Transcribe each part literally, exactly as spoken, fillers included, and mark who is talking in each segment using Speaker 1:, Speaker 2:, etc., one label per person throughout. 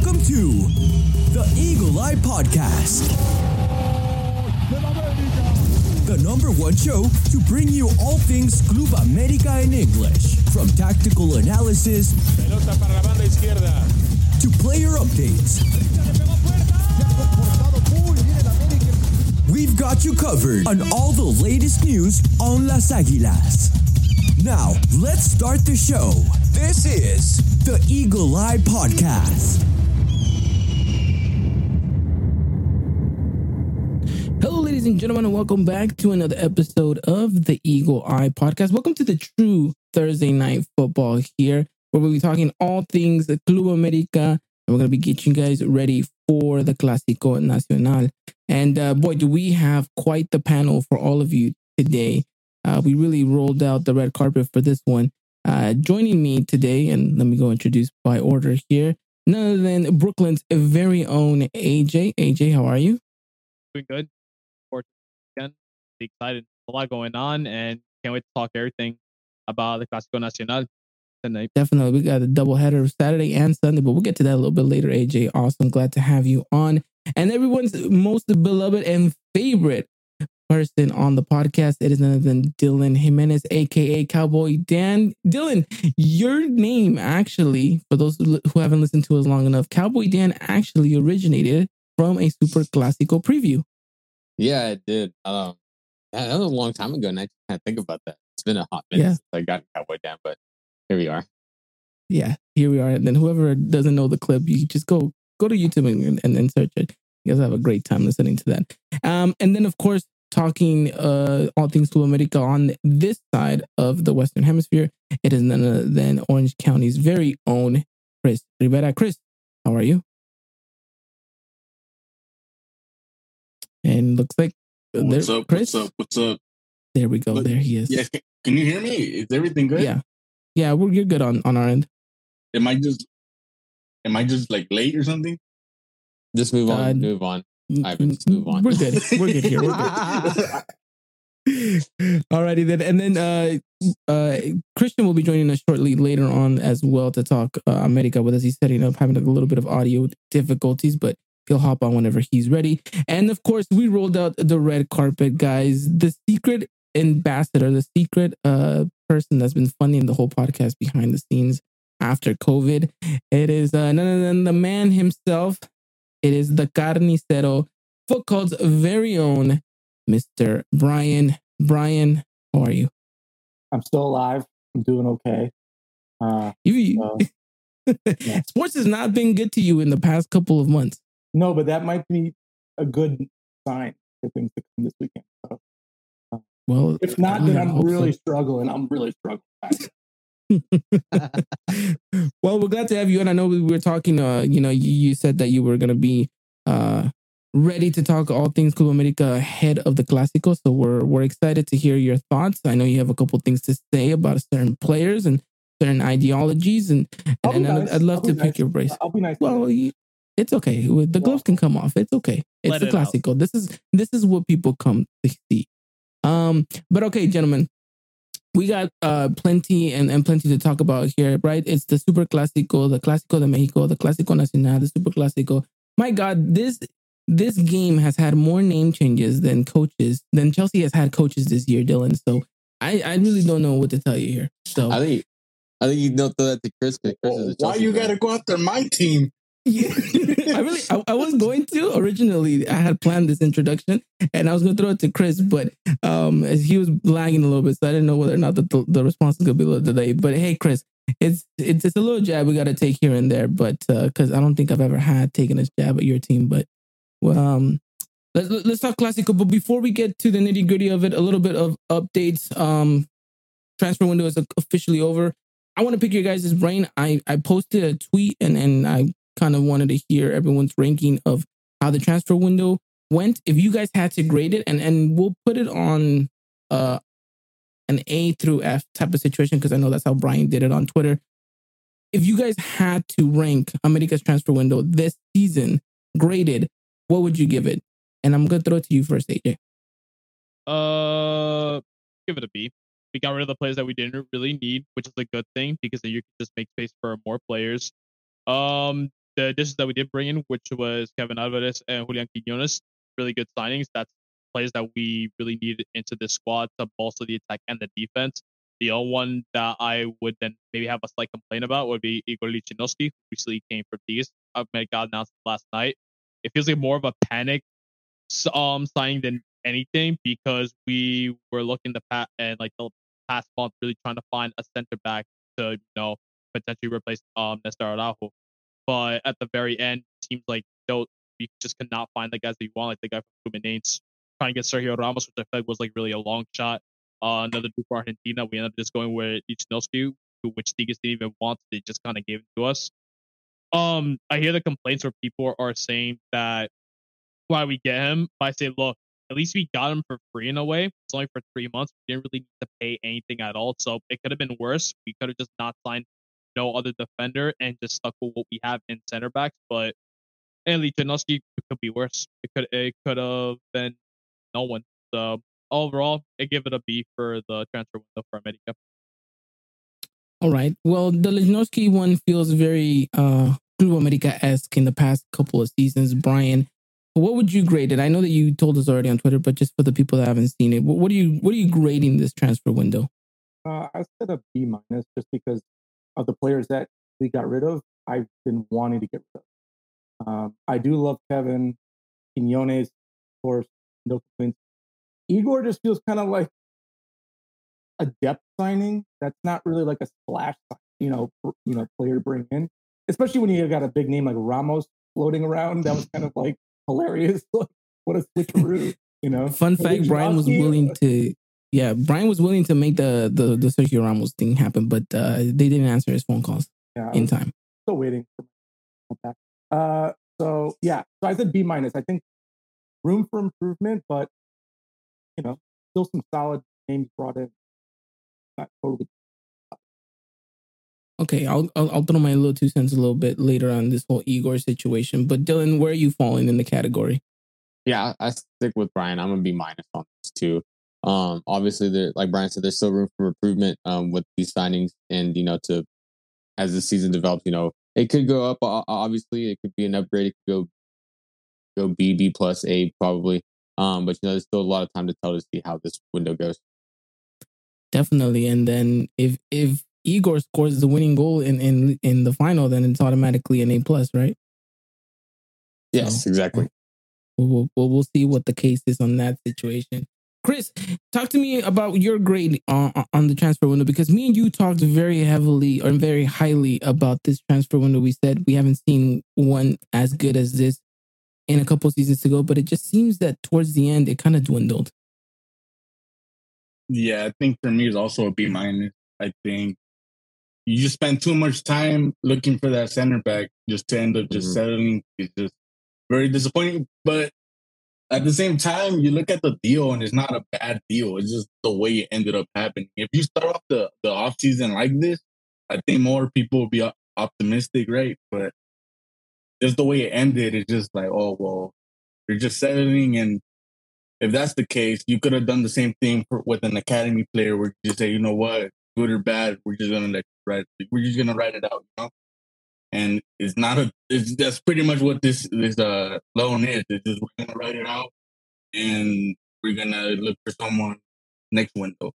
Speaker 1: Welcome to the Eagle Eye Podcast, the number one show to bring you all things Club America in English, from tactical analysis
Speaker 2: Pelota para la banda izquierda.
Speaker 1: to player updates. We've got you covered on all the latest news on Las Águilas. Now, let's start the show. This is the Eagle Eye Podcast.
Speaker 3: Hello, ladies and gentlemen, and welcome back to another episode of the Eagle Eye Podcast. Welcome to the true Thursday night football here, where we'll be talking all things Club America, and we're going to be getting you guys ready for the Clásico Nacional. And uh, boy, do we have quite the panel for all of you today. Uh, we really rolled out the red carpet for this one. Uh, joining me today, and let me go introduce by order here, none other than Brooklyn's very own A J. A J, how are you?
Speaker 2: Doing good. Again, excited. A lot going on, and can't wait to talk everything about the Clásico Nacional tonight.
Speaker 3: Definitely. We got a double header Saturday and Sunday, but we'll get to that a little bit later, A J. Awesome. Glad to have you on. And everyone's most beloved and favorite person on the podcast, it is none other than Dylan Jimenez, aka Cowboy Dan. Dylan, your name actually, for those who haven't listened to us long enough, Cowboy Dan actually originated from a Super Clásico preview.
Speaker 4: Yeah, it did. Um, that was a long time ago, and I can't think about that. It's been a hot minute
Speaker 3: Yeah.
Speaker 4: since I got Cowboy Dan, but here we are.
Speaker 3: Yeah, here we are. And then whoever doesn't know the clip, you just go go to YouTube and, and, and search it. You guys have a great time listening to that. Um, and then, of course, talking uh, all things Club America on this side of the Western Hemisphere, it is none other than Orange County's very own Chris Rivera. Chris, how are you? And looks like
Speaker 5: What's
Speaker 3: there,
Speaker 5: up?
Speaker 3: Chris.
Speaker 5: What's up? What's up?
Speaker 3: There we go.
Speaker 5: Look,
Speaker 3: there he is.
Speaker 5: Yeah, can you hear me? Is everything good?
Speaker 3: yeah, yeah. We're you're good on, on our end.
Speaker 5: Am I just, am I just like late or something?
Speaker 4: Just move on.
Speaker 3: Uh,
Speaker 4: move on. Ivan, just move on.
Speaker 3: We're good. We're good here. We're good. Alrighty then, and then uh, uh, Christian will be joining us shortly later on as well to talk uh, America with us. He's setting up, having a little bit of audio difficulties, but he'll hop on whenever he's ready. And of course, we rolled out the red carpet, guys. The secret ambassador, the secret uh, person that's been funding the whole podcast behind the scenes after COVID. It is uh, none other than the man himself. It is the carnicero, Foot Cult's very own Mister Brian. Brian, how are you?
Speaker 6: I'm still alive. I'm doing okay. Uh,
Speaker 3: You,
Speaker 6: uh, yeah.
Speaker 3: Sports has not been good to you in the past couple of months.
Speaker 6: No, but that might be a good sign for things to come this weekend. So, uh,
Speaker 3: Well,
Speaker 6: if not,
Speaker 3: I
Speaker 6: then I'm
Speaker 3: hope
Speaker 6: really
Speaker 3: so.
Speaker 6: struggling. I'm really struggling.
Speaker 3: Well, we're glad to have you. And I know we were talking, uh, you know, you, you said that you were going to be uh, ready to talk all things Club America ahead of the Clásico. So we're we're excited to hear your thoughts. I know you have a couple things to say about certain players and certain ideologies. And,
Speaker 6: I'll
Speaker 3: and,
Speaker 6: be
Speaker 3: and
Speaker 6: nice.
Speaker 3: I'd, I'd love
Speaker 6: I'll
Speaker 3: to
Speaker 6: be
Speaker 3: pick
Speaker 6: nice.
Speaker 3: your brace.
Speaker 6: I'll be nice.
Speaker 3: Well, you, it's okay. The gloves can come off. It's okay. It's
Speaker 2: Let
Speaker 3: the
Speaker 2: it out.
Speaker 3: Clásico. This is this is what people come to see. Um, but okay, gentlemen, we got uh plenty and, and plenty to talk about here, right? It's the Super Clásico, the Clásico de Mexico, the Clásico Nacional, the Super Clásico. My God, this this game has had more name changes than coaches than Chelsea has had coaches this year, Dylan. So I, I really don't know what to tell you here. So
Speaker 4: I think I think you don't throw that to Chris because Chris is a
Speaker 5: Why
Speaker 4: Chelsea
Speaker 5: you
Speaker 4: fan.
Speaker 5: gotta go after my team?
Speaker 3: yeah, I really, I, I was going to originally. I had planned this introduction, and I was going to throw it to Chris, but um, as he was lagging a little bit, so I didn't know whether or not the the response was going to be a little delayed. But hey, Chris, it's it's it's a little jab we got to take here and there, but because uh, I don't think I've ever had taken a jab at your team, but well, um, let's let's talk Clásico. But before we get to the nitty gritty of it, a little bit of updates. Um, transfer window is officially over. I want to pick your guys' brain. I I posted a tweet and and I kind of wanted to hear everyone's ranking of how the transfer window went. If you guys had to grade it, and and we'll put it on uh an A through F type of situation, because I know that's how Brian did it on Twitter. If you guys had to rank America's transfer window this season graded, what would you give it? And I'm gonna throw it to you first, A J.
Speaker 2: Uh, give it a B. We got rid of the players that we didn't really need, which is a good thing because then you can just make space for more players. Um, the additions that we did bring in, which was Kevin Alvarez and Julian Quinones, really good signings. That's players that we really needed into this squad to bolster the attack and the defense. The only one that I would then maybe have a slight complaint about would be Igor Lichnowsky, who recently came from Tigres. I got announced last night. It feels like more of a panic um signing than anything, because we were looking the past and like the past month really trying to find a center back to, you know, potentially replace um Nestor Araujo. But at the very end, it seems like no, we just could not find the guys that you want, like the guy from Fluminense trying to get Sergio Ramos, which I felt like was like really a long shot. Uh, another dude for Argentina, we ended up just going with Lichnowsky, which Tigres didn't even want. They just kind of gave it to us. Um, I hear the complaints where people are saying that why we get him. But I say, look, at least we got him for free in a way. It's only for three months. We didn't really need to pay anything at all. So it could have been worse. We could have just not signed no other defender and just stuck with what we have in center backs. But and Lichnowsky could be worse. It could it could have been no one. So overall, I give it a B for the transfer window for America.
Speaker 3: All right. Well, the Lichnowsky one feels very uh, Club America-esque in the past couple of seasons. Brian, what would you grade it? I know that you told us already on Twitter, but just for the people that haven't seen it, what, what are you what are you grading this transfer window?
Speaker 6: Uh, I said a B minus just because of the players that we got rid of. I've been wanting to get rid of. Um, I do love Kevin Quinones, of course, no complaints. Igor just feels kind of like a depth signing. That's not really like a splash, you know, you know, player to bring in, especially when you got a big name like Ramos floating around. That was kind of like hilarious. What a switcheroo, you know.
Speaker 3: Fun fact: Brian was willing to, yeah, Brian was willing to make the the, the Sergio Ramos thing happen, but uh, they didn't answer his phone calls
Speaker 6: yeah,
Speaker 3: in time.
Speaker 6: Still waiting for that. Uh, so yeah, so I said B minus. I think room for improvement, but you know, still some solid names brought in. Not totally.
Speaker 3: Okay, I'll, I'll I'll throw my little two cents a little bit later on this whole Igor situation. But Dylan, where are you falling in the category?
Speaker 4: Yeah, I stick with Brian. I'm gonna be minus on this too. Um, obviously, there, like Brian said, there's still room for improvement um, with these signings, and you know, to as the season develops, you know, it could go up. Obviously, it could be an upgrade. It could go go B, B plus, A probably. Um, but you know, there's still a lot of time to tell to see how this window goes.
Speaker 3: Definitely, and then if if Igor scores the winning goal in in in the final, then it's automatically an A plus, right?
Speaker 4: Yes, so, exactly.
Speaker 3: We'll, we'll we'll see what the case is on that situation. Chris, talk to me about your grade on on the transfer window, because me and you talked very heavily or very highly about this transfer window. We said we haven't seen one as good as this in a couple seasons ago, but it just seems that towards the end it kind of dwindled.
Speaker 5: Yeah, I think for me it's also a B minus. I think you just spend too much time looking for that center back just to end up just mm-hmm. settling. It's just very disappointing. But at the same time, you look at the deal and it's not a bad deal. It's just the way it ended up happening. If you start off the, the off season like this, I think more people will be optimistic, right? But just the way it ended, it's just like, oh, well, you're just settling. And if that's the case, you could have done the same thing for, with an academy player where you just say, you know what, good or bad, we're just gonna let you write. We're just gonna write it out, you know. And it's not a. It's that's pretty much what this this uh loan is. It's just we're gonna write it out, and we're gonna look for someone next window.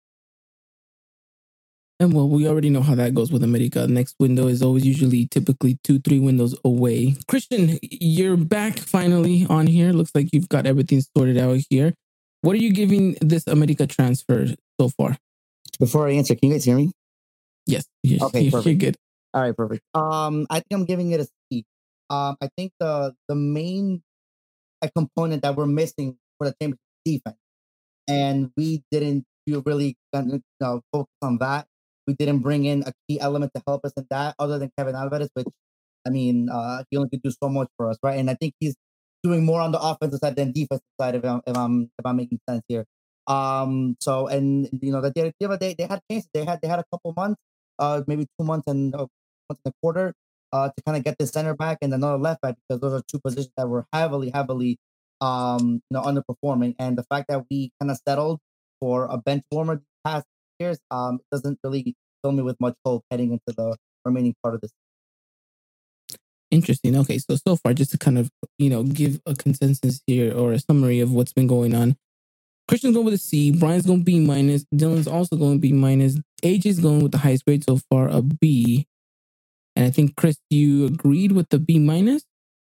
Speaker 3: And well, we already know how that goes with America. Next window is always usually typically two, three windows away. Christian, you're back finally on here. Looks like you've got everything sorted out here. What are you giving this America transfer so far?
Speaker 7: Before I answer, can you guys hear me?
Speaker 3: Yes. You're,
Speaker 7: okay,
Speaker 3: you're,
Speaker 7: perfect.
Speaker 3: You're good.
Speaker 7: All right, perfect. Um, I think I'm giving it a C. Um, I think the the main a component that we're missing for the team defense, and we didn't really you know, focus on that. We didn't bring in a key element to help us in that, other than Kevin Alvarez, which I mean, uh, he only could do so much for us, right? And I think he's doing more on the offensive side than defensive side, if I'm if I'm if I'm making sense here. Um, so and you know that the other day they had chances. They had they had a couple months, uh, maybe two months and uh, months and a quarter, uh, to kind of get the center back and another left back, because those are two positions that were heavily, heavily, um, you know, underperforming. And the fact that we kind of settled for a bench warmer these past years, um, doesn't really fill me with much hope heading into the remaining part of this.
Speaker 3: Interesting. Okay, so so far, just to kind of you know give a consensus here or a summary of what's been going on. Christian's going with a C. Brian's going to be minus. Dylan's also going to be minus. A J's going with the highest grade so far, a B. And I think Chris, you agreed with the B minus.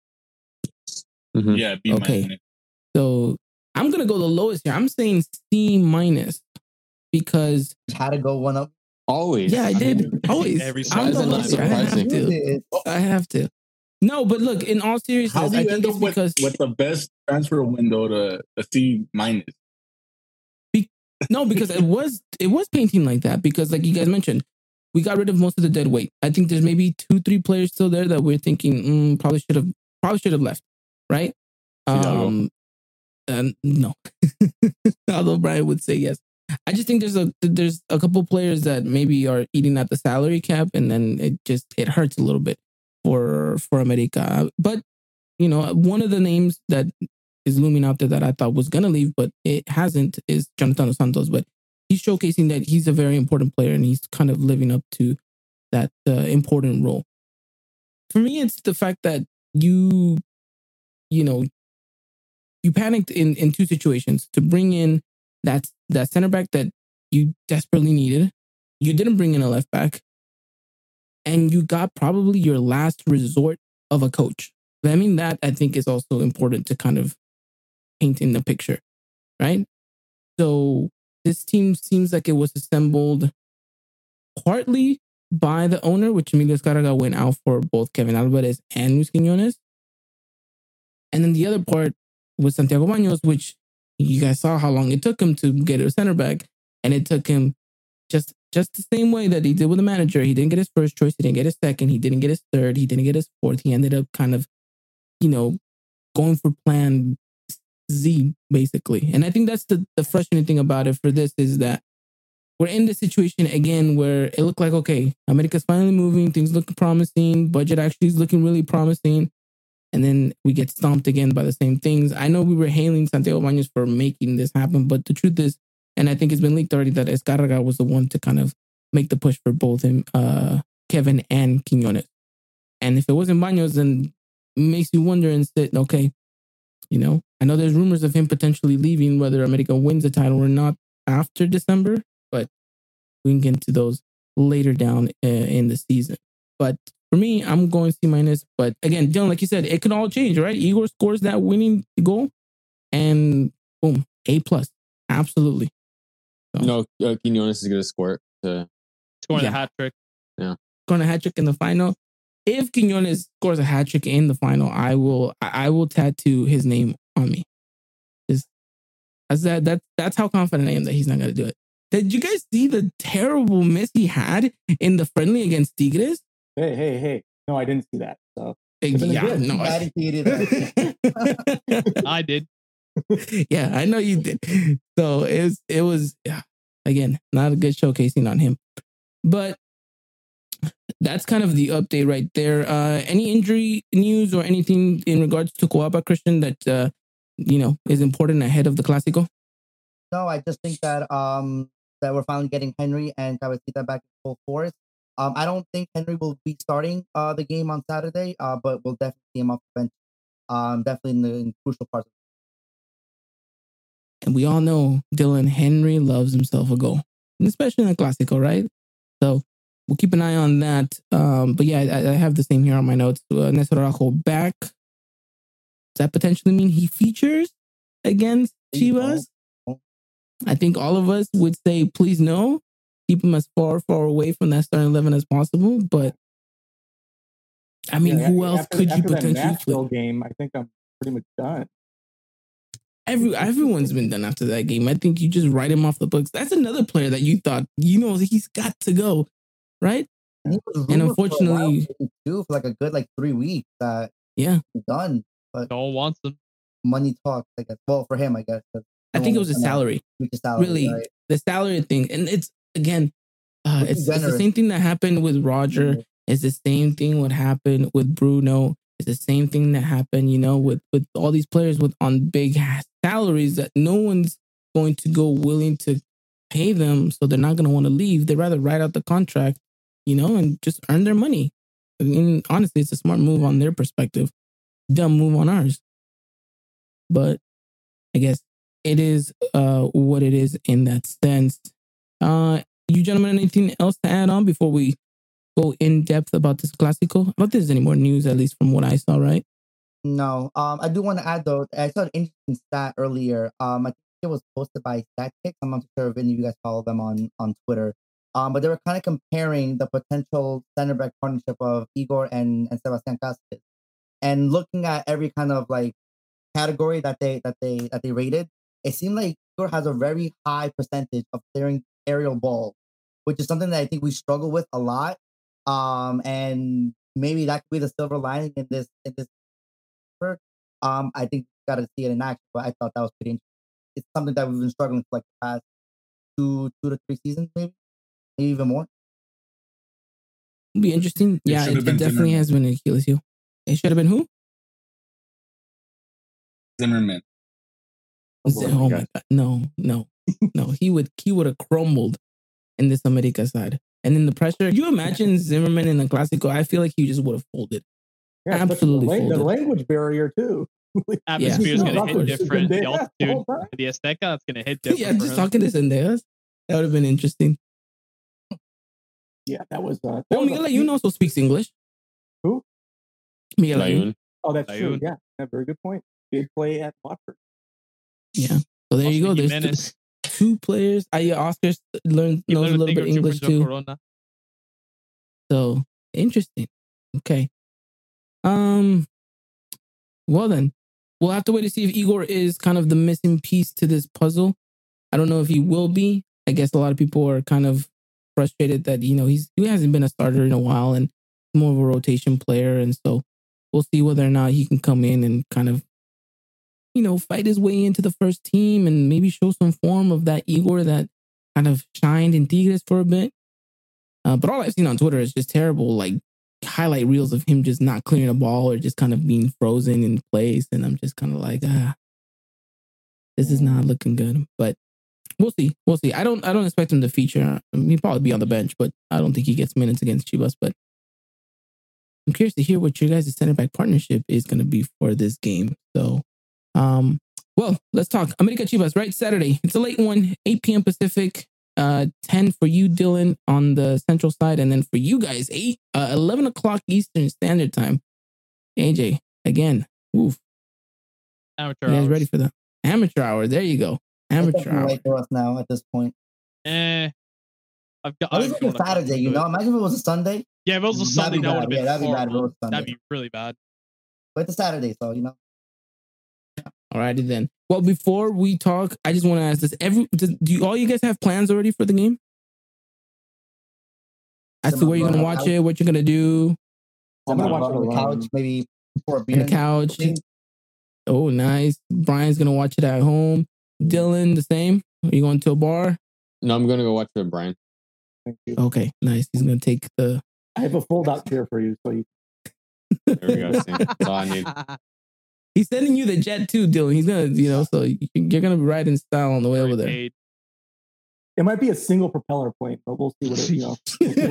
Speaker 4: Mhm.
Speaker 5: Yeah, B
Speaker 3: Okay.
Speaker 5: minus.
Speaker 3: So I'm gonna go the lowest here. I'm saying C minus because
Speaker 7: Had to go one up.
Speaker 4: Always.
Speaker 3: yeah, I did always.
Speaker 2: Every
Speaker 3: I'm the
Speaker 2: season,
Speaker 3: lowest here. I have
Speaker 4: surprising.
Speaker 7: You
Speaker 3: to.
Speaker 7: did.
Speaker 3: I have to. No, but look, in all
Speaker 5: How
Speaker 3: seriousness,
Speaker 5: do
Speaker 3: I
Speaker 5: you
Speaker 3: think
Speaker 5: end
Speaker 3: it's
Speaker 5: up with,
Speaker 3: because
Speaker 5: with the best transfer window to a C minus?
Speaker 3: no, because it was it was painting like that because, like you guys mentioned, we got rid of most of the dead weight. I think there's maybe two, three players still there that we're thinking mm, probably should have probably should have left, right?
Speaker 4: Fidalgo.
Speaker 3: Um, and no, although Brian would say yes. I just think there's a there's a couple players that maybe are eating at the salary cap, and then it just it hurts a little bit for for America. But you know, one of the names that is looming out there that I thought was gonna leave, but it hasn't, is Jonathan Dos Santos. But he's showcasing that he's a very important player, and he's kind of living up to that uh, important role. For me, it's the fact that you, you know, you panicked in in two situations to bring in that that center back that you desperately needed. You didn't bring in a left back, and you got probably your last resort of a coach. I mean, that I think is also important to kind of paint in the picture, right? So this team seems like it was assembled partly by the owner, which Emilio Escarga went out for both Kevin Alvarez and Luis Quiñones. And then the other part was Santiago Baños, which you guys saw how long it took him to get a center back. And it took him just, just the same way that he did with the manager. He didn't get his first choice. He didn't get his second. He didn't get his third. He didn't get his fourth. He ended up kind of, you know, going for plan Z, basically. And I think that's the, the frustrating thing about it for this is that we're in this situation again where it looked like, okay, America's finally moving. Things look promising. Budget actually is looking really promising. And then we get stomped again by the same things. I know we were hailing Santiago Baños for making this happen, but the truth is, and I think it's been leaked already, that Escarga was the one to kind of make the push for both him, uh, Kevin and Quiñones. And if it wasn't Baños, then it makes you wonder and say, okay, you know, I know there's rumors of him potentially leaving, whether America wins the title or not after December, but we can get into those later down uh, in the season. But for me, I'm going C minus. But again, Dylan, like you said, it could all change, right? Igor scores that winning goal, and boom, A plus, absolutely. So,
Speaker 4: No, uh, Quinones is going to score it. To,
Speaker 2: Scoring
Speaker 3: Yeah.
Speaker 2: a hat trick.
Speaker 3: scoring a hat trick in the final. If Quiñones scores a hat trick in the final, I will I I will tattoo his name on me. Is that's that that's that's how confident I am that he's not gonna do it. Did you guys see the terrible miss he had in the friendly against Tigres?
Speaker 6: Hey, hey, hey. No, I didn't see that. So
Speaker 3: Uh,
Speaker 6: been
Speaker 3: Yeah,
Speaker 6: good.
Speaker 3: no.
Speaker 7: Glad
Speaker 3: I-
Speaker 7: he hated that.
Speaker 2: I did.
Speaker 3: yeah, I know you did. So it was, it was yeah, again, not a good showcasing on him. But that's kind of the update right there. Uh, any injury news or anything in regards to Coapa, Christian, that uh, you know is important ahead of the Clásico?
Speaker 7: No, I just think that um that we're finally getting Henry and Cabecita back in full force. Um, I don't think Henry will be starting uh the game on Saturday, uh, but we'll definitely see him off the bench. Um, definitely in the in crucial parts.
Speaker 3: And we all know Dylan Henry loves himself a goal, and especially in the Clásico, right? So we'll keep an eye on that. Um, but yeah, I, I have the same here on my notes. Uh, Néstor Araujo back. Does that potentially mean he features against Chivas? I think all of us would say, please no. Keep him as far, far away from that starting eleven as possible. But I mean,
Speaker 6: Yeah,
Speaker 3: who else
Speaker 6: after,
Speaker 3: could you
Speaker 6: after that
Speaker 3: potentially
Speaker 6: Nashville
Speaker 3: flip?
Speaker 6: game? I think I'm pretty much done.
Speaker 3: Every everyone's been done after that game. I think you just write him off the books. That's another player that you thought, you know, he's got to go, right?
Speaker 7: And, he was
Speaker 3: And
Speaker 7: rumored for a
Speaker 3: unfortunately-
Speaker 7: while, too, for like a good like three weeks that
Speaker 3: Yeah,
Speaker 7: he's done.
Speaker 2: No one wants them.
Speaker 7: Money talks, I guess. Well, for him, I guess. 'cause
Speaker 3: I
Speaker 7: no
Speaker 3: think it
Speaker 7: one
Speaker 3: was a
Speaker 7: was gonna
Speaker 3: salary.
Speaker 7: reach his salary,
Speaker 3: Really,
Speaker 7: right?
Speaker 3: the salary thing, and it's again, uh,
Speaker 7: Which is
Speaker 3: it's, it's the
Speaker 7: generous.
Speaker 3: same thing that happened with Roger.
Speaker 7: Mhm.
Speaker 3: It's the same thing what happened with Bruno. It's the same thing that happened, you know, with with all these players with on big salaries that no one's going to go willing to pay them, so they're not going to want to leave. They'd rather write out the contract, you know, and just earn their money. I mean, honestly, it's a smart move on their perspective. Dumb move on ours. But I guess it is uh, what it is in that sense. Uh, you gentlemen, anything else to add on before we go in depth about this Clásico? I don't think there's any more news, at least from what I saw, right?
Speaker 7: No. Um, I do want to add though. I saw an interesting stat earlier. Um, I think it was posted by StatKicks. I'm not sure if any of you guys follow them on on Twitter. Um, but they were kind of comparing the potential center back partnership of Igor and and Sebastián Cáceres, and looking at every kind of like category that they that they that they rated. It seemed like Igor has a very high percentage of clearing aerial ball, which is something that I think we struggle with a lot. Um, and maybe that could be the silver lining in this in this. Um, I think got to see it in action, but I thought that was pretty interesting. It's something that we've been struggling for like the past two, two to three seasons, maybe, maybe even more.
Speaker 3: It'd be interesting.
Speaker 5: It
Speaker 3: Yeah,
Speaker 5: should
Speaker 3: it,
Speaker 5: have
Speaker 3: it
Speaker 5: been
Speaker 3: definitely
Speaker 5: Zimmerman.
Speaker 3: has been an Achilles heel. It should have been who?
Speaker 5: Zimmerman.
Speaker 3: Z- Oh my god, no, no, no. He would he would have crumbled in this America side, and in the pressure. Can you imagine Zimmerman in the Clásico? I feel like he just would have folded.
Speaker 6: Yeah, especially
Speaker 3: Absolutely
Speaker 6: the, lang- the
Speaker 3: folded.
Speaker 6: language barrier too.
Speaker 2: Atmosphere is
Speaker 3: Yeah.
Speaker 2: going to
Speaker 3: Of
Speaker 2: hit
Speaker 3: course.
Speaker 2: different. The
Speaker 6: Yeah,
Speaker 2: altitude,
Speaker 6: the whole time.
Speaker 2: the Azteca, that's going to hit different.
Speaker 3: Yeah,
Speaker 2: for
Speaker 3: just
Speaker 2: him.
Speaker 3: talking to Sendejas. That would have been interesting.
Speaker 6: Yeah, that was. Uh, that
Speaker 3: Oh,
Speaker 6: was
Speaker 3: Miguel
Speaker 6: a-
Speaker 3: Ayun also speaks English.
Speaker 6: Who?
Speaker 3: Miguel Ayun.
Speaker 4: Layun.
Speaker 6: Oh, that's true.
Speaker 2: Ayun.
Speaker 6: Yeah, yeah, very good point. Did play at Watford.
Speaker 3: Yeah. So there you go.
Speaker 2: Oscar
Speaker 3: There's two,
Speaker 2: Jimenez.
Speaker 3: two players. I yeah, Oscar learned
Speaker 2: He
Speaker 3: knows a
Speaker 2: learned
Speaker 3: little
Speaker 2: thing
Speaker 3: bit
Speaker 2: or two for
Speaker 3: English
Speaker 2: Joe
Speaker 3: too.
Speaker 2: Corona.
Speaker 3: So interesting. Okay. Um. Well then, we'll have to wait to see if Igor is kind of the missing piece to this puzzle. I don't know if he will be. I guess a lot of people are kind of frustrated that you know he's he hasn't been a starter in a while and more of a rotation player, and so we'll see whether or not he can come in and kind of you know fight his way into the first team and maybe show some form of that Igor that kind of shined in Tigres for a bit. Uh, but all I've seen on Twitter is just terrible, like highlight reels of him just not clearing a ball or just kind of being frozen in place. And I'm just kind of like, ah, this is not looking good. But we'll see. We'll see. I don't I don't expect him to feature. I mean, he'll probably be on the bench, but I don't think he gets minutes against Chivas. But I'm curious to hear what your guys' center back partnership is going to be for this game. So, um, well, let's talk America Chivas, right? Saturday. It's a late one, eight p.m. Pacific. Uh, ten for you, Dylan, on the central side, and then for you guys, eight, uh, eleven o'clock Eastern Standard Time. A J, again, oof.
Speaker 2: Amateur
Speaker 3: You guys
Speaker 2: hours.
Speaker 3: ready for the amateur hour? There you go, amateur
Speaker 7: It's definitely
Speaker 3: hour.
Speaker 7: late for us now at this point.
Speaker 2: Eh, I've got.
Speaker 7: At
Speaker 2: I've
Speaker 7: least it's a
Speaker 2: gone
Speaker 7: Saturday, you know. Imagine if it was a Sunday,
Speaker 2: Yeah, if it was a
Speaker 7: That'd
Speaker 2: Sunday,
Speaker 7: be
Speaker 2: that would
Speaker 7: bad.
Speaker 2: have been
Speaker 7: Yeah, that'd be bad if it
Speaker 2: horrible.
Speaker 7: was Sunday.
Speaker 2: That'd be really bad.
Speaker 7: but it's a Saturday, so you know.
Speaker 3: Alrighty then. Well, before we talk, I just want to ask this: Every does, do you, all you guys have plans already for the game? As to where you're gonna watch it, what you're gonna do,
Speaker 6: I'm gonna watch
Speaker 7: on
Speaker 6: it
Speaker 7: the
Speaker 6: alone.
Speaker 7: couch, maybe for a beer.
Speaker 3: in the couch. Oh, nice. Brian's gonna watch it at home. Dylan, the same. Are you going to a bar?
Speaker 4: No, I'm gonna go watch it with Brian.
Speaker 6: Thank you.
Speaker 3: Okay, nice. He's gonna take the.
Speaker 6: I have a fold out chair for you, so you.
Speaker 4: There we go. See? That's all I need.
Speaker 3: He's sending you the jet too, Dylan. He's gonna, you know, so you- you're gonna ride in style on the way over there.
Speaker 2: Paid.
Speaker 6: It might be a single propeller plane, but we'll see what it. You know. We'll see what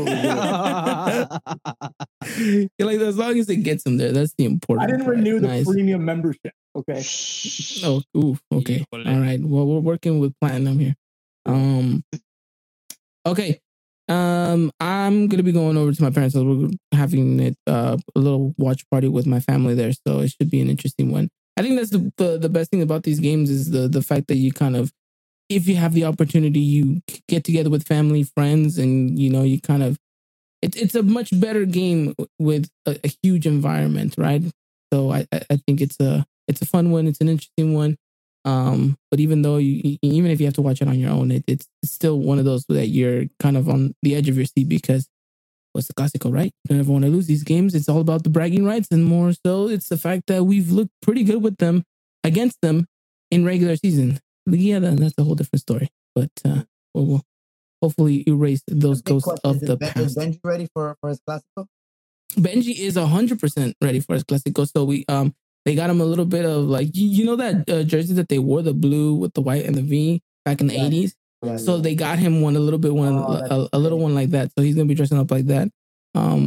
Speaker 6: we do.
Speaker 3: You're like, as long as it gets him there, that's the important.
Speaker 6: I didn't
Speaker 3: part.
Speaker 6: renew the
Speaker 3: Nice.
Speaker 6: premium membership. Okay.
Speaker 3: Oh, ooh, okay.
Speaker 2: What it
Speaker 3: All
Speaker 2: is.
Speaker 3: right. Well, we're working with platinum here. Um, okay. Um, I'm gonna be going over to my parents' house. We're having it uh, a little watch party with my family there, so it should be an interesting one. I think that's the, the the best thing about these games is the the fact that you kind of, if you have the opportunity, you get together with family, friends, and you know you kind of, it's it's a much better game with a, a huge environment, right? So I I I think it's a it's a fun one. It's an interesting one. Um, but even though you, you- even if you have to watch it on your own, it, it's, it's still one of those that you're kind of on the edge of your seat because what's the Clásico, right? You never want to lose these games. It's all about the bragging rights, and more so, it's the fact that we've looked pretty good with them against them in regular season. Yeah, that, that's a whole different story. But uh, we'll, we'll hopefully erase those
Speaker 7: Big
Speaker 3: ghosts
Speaker 7: question,
Speaker 3: of
Speaker 7: is,
Speaker 3: the
Speaker 7: Ben- is
Speaker 3: past.
Speaker 7: Benji ready for, for his Clásico?
Speaker 3: Benji is a hundred percent ready for his Clásico. So we um they got him a little bit of like you, you know that uh, jersey that they wore, the blue with the white and the V back in the
Speaker 7: Yeah.
Speaker 3: eighties.
Speaker 7: Yeah,
Speaker 3: So they got him one a little bit one
Speaker 7: Oh, that's
Speaker 3: a, a little one like that. So he's gonna be dressing up like that. Um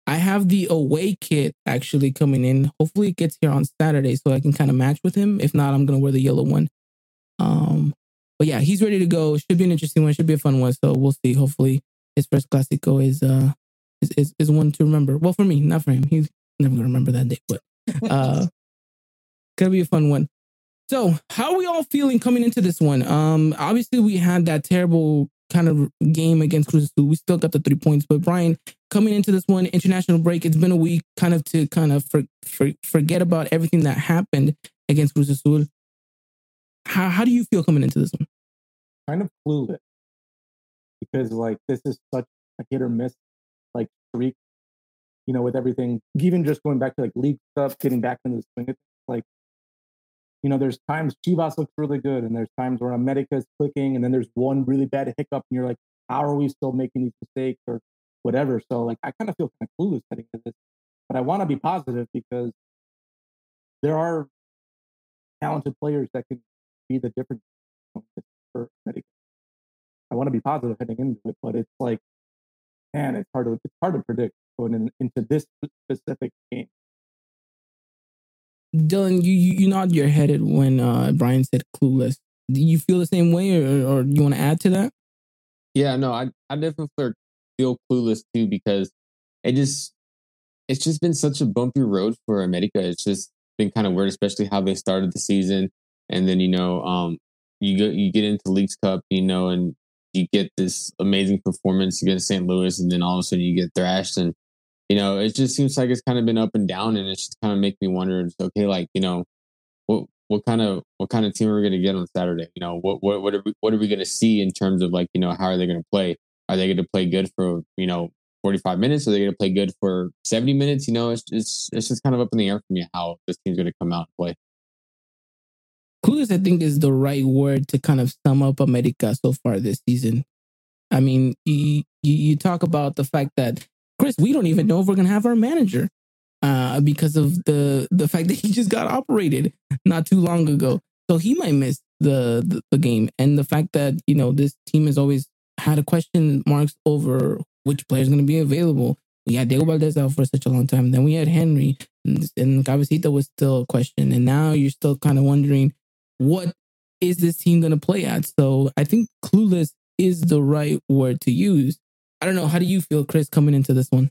Speaker 3: I have the away kit actually coming in. Hopefully it gets here on Saturday so I can kind of match with him. If not, I'm going to wear the yellow one. Um, but yeah, he's ready to go. Should be an interesting one. Should be a fun one. So we'll see. Hopefully his first Clásico is, uh, is, is, is one to remember. Well, for me, not for him. He's never going to remember that day, but uh, gonna be a fun one. So how are we all feeling coming into this one? Um, obviously we had that terrible kind of game against Cruz Azul. We still got the three points, but Brian, coming into this one, international break, it's been a week kind of to kind of for, for, forget about everything that happened against Cruz Azul. How, how do you feel coming into this one?
Speaker 6: Kind of clueless because like this is such a hit or miss like streak, you know, with everything, even just going back to like league stuff, getting back into the swing of things, like, you know, there's times Chivas looks really good and there's times where America is clicking and then there's one really bad hiccup and you're like, how are we still making these mistakes or whatever? So like, I kind of feel kind of clueless heading into this, but I want to be positive because there are talented players that can be the difference for America. I want to be positive heading into it, but it's like, man, it's hard to it's hard to predict going in, into this specific game.
Speaker 3: Dylan, you, you you nod your head when uh, Brian said clueless. Do you feel the same way, or, or you want to add to that?
Speaker 4: Yeah, no, I I definitely feel clueless too because it just it's just been such a bumpy road for America. It's just been kind of weird, especially how they started the season, and then you know, um, you go you get into Leagues Cup, you know, and you get this amazing performance against Saint Louis, and then all of a sudden you get thrashed, and you know, it just seems like it's kind of been up and down, and it's just kind of make me wonder. It's okay, like you know, what what kind of what kind of team are we going to get on Saturday? You know, what what what are we what are we going to see in terms of like you know how are they going to play? Are they going to play good for you know forty-five minutes? Are they going to play good for seventy minutes? You know, it's it's it's just kind of up in the air for me how this team's going to come out and play.
Speaker 3: Clueless, I think, is the right word to kind of sum up America so far this season. I mean, you you, you talk about the fact that. Chris, we don't even know if we're going to have our manager uh, because of the the fact that he just got operated not too long ago. So he might miss the, the, the game. And the fact that, you know, this team has always had a question marks over which player is going to be available. We had Diego Valdez out for such a long time. Then we had Henry and, and Cabecita was still a question. And now you're still kind of wondering, what is this team going to play at? So I think clueless is the right word to use. I don't know. How do you feel, Chris, coming into this one?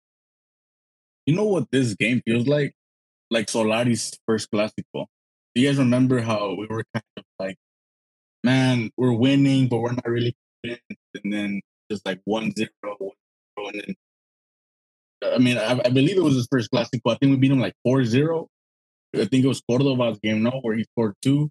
Speaker 5: You know what this game feels like? Like Solari's first Clásico. Do you guys remember how we were kind of like, man, we're winning, but we're not really confident. And then just like one zero, one zero. And then, I mean, I, I believe it was his first Clásico. I think we beat him like four zero. I think it was Cordova's game, no, where he scored two.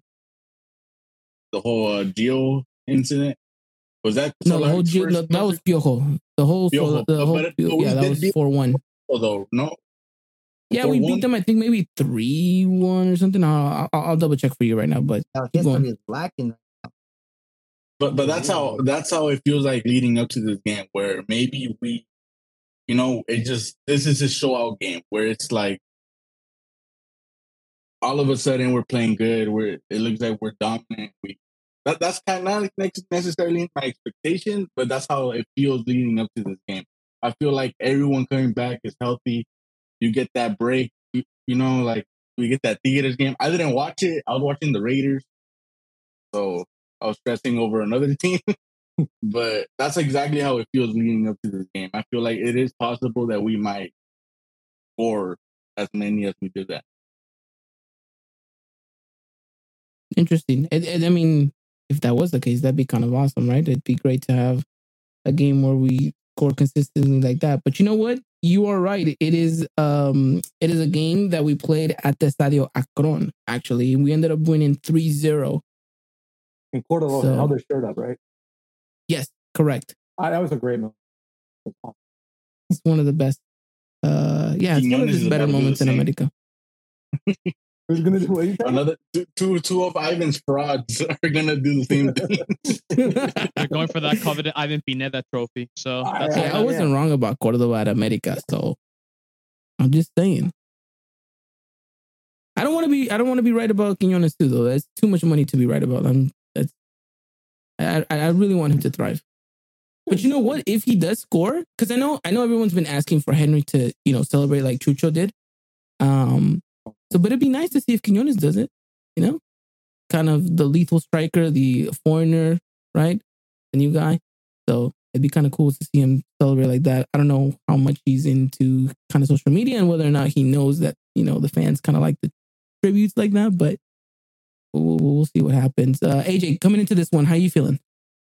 Speaker 5: The whole uh, Gio incident. Was that
Speaker 3: no? The whole Gio, no, that was Piojo. The whole,
Speaker 5: Piojo.
Speaker 3: the whole,
Speaker 5: but, but
Speaker 3: yeah, that was four one.
Speaker 5: Although no,
Speaker 3: yeah, we beat them. I think maybe three one or something. I'll, I'll, I'll double check for you right now. But
Speaker 7: Now, history is lacking right now.
Speaker 5: But but that's how that's how it feels like leading up to this game, where maybe we, you know, it just this is a show out game where it's like all of a sudden we're playing good. We're it looks like we're dominant. We that that's kind of not necessarily my expectation, but that's how it feels leading up to this game. I feel like everyone coming back is healthy. You get that break, you, you know, like we get that Tigres game. I didn't watch it. I was watching the Raiders, so I was stressing over another team. But that's exactly how it feels leading up to this game. I feel like it is possible that we might score as many as we did that.
Speaker 3: Interesting. And, and I mean, if that was the case, that'd be kind of awesome, right? It'd be great to have a game where we score consistently like that. But you know what? You are right. It is um it is a game that we played at the Estadio Akron, actually. We ended up winning three zero.
Speaker 6: And Cordova
Speaker 3: So-
Speaker 6: held their shirt up, right?
Speaker 3: Yes, correct.
Speaker 6: Ah, that was a great moment.
Speaker 3: It's one of the best. Uh, yeah, it's one of
Speaker 5: Quiñones
Speaker 3: the
Speaker 5: is
Speaker 3: better
Speaker 5: about to do the
Speaker 3: moments in
Speaker 5: same.
Speaker 3: America.
Speaker 6: Who's gonna do what you think?
Speaker 5: Another two, two, two of Ivan's frauds are gonna do the same thing.
Speaker 2: They're going for that coveted Ivan Pineda trophy. So
Speaker 6: Ah,
Speaker 2: that's
Speaker 3: Hey,
Speaker 6: yeah,
Speaker 3: I wasn't wrong about Cordova at America, so I'm just saying. I don't want to be. I don't want to be right about Quiñones too, though. That's too much money to be right about. I'm. That's. I. I I really want him to thrive. But you know what? If he does score, because I know I know everyone's been asking for Henry to, you know, celebrate like Chucho did. Um, so but it'd be nice to see if Quinones does it, you know? Kind of the lethal striker, the foreigner, right? The new guy. So it'd be kind of cool to see him celebrate like that. I don't know how much he's into kind of social media and whether or not he knows that, you know, the fans kind of like the tributes like that, but we'll, we'll see what happens. Uh, A J, coming into this one, how you feeling?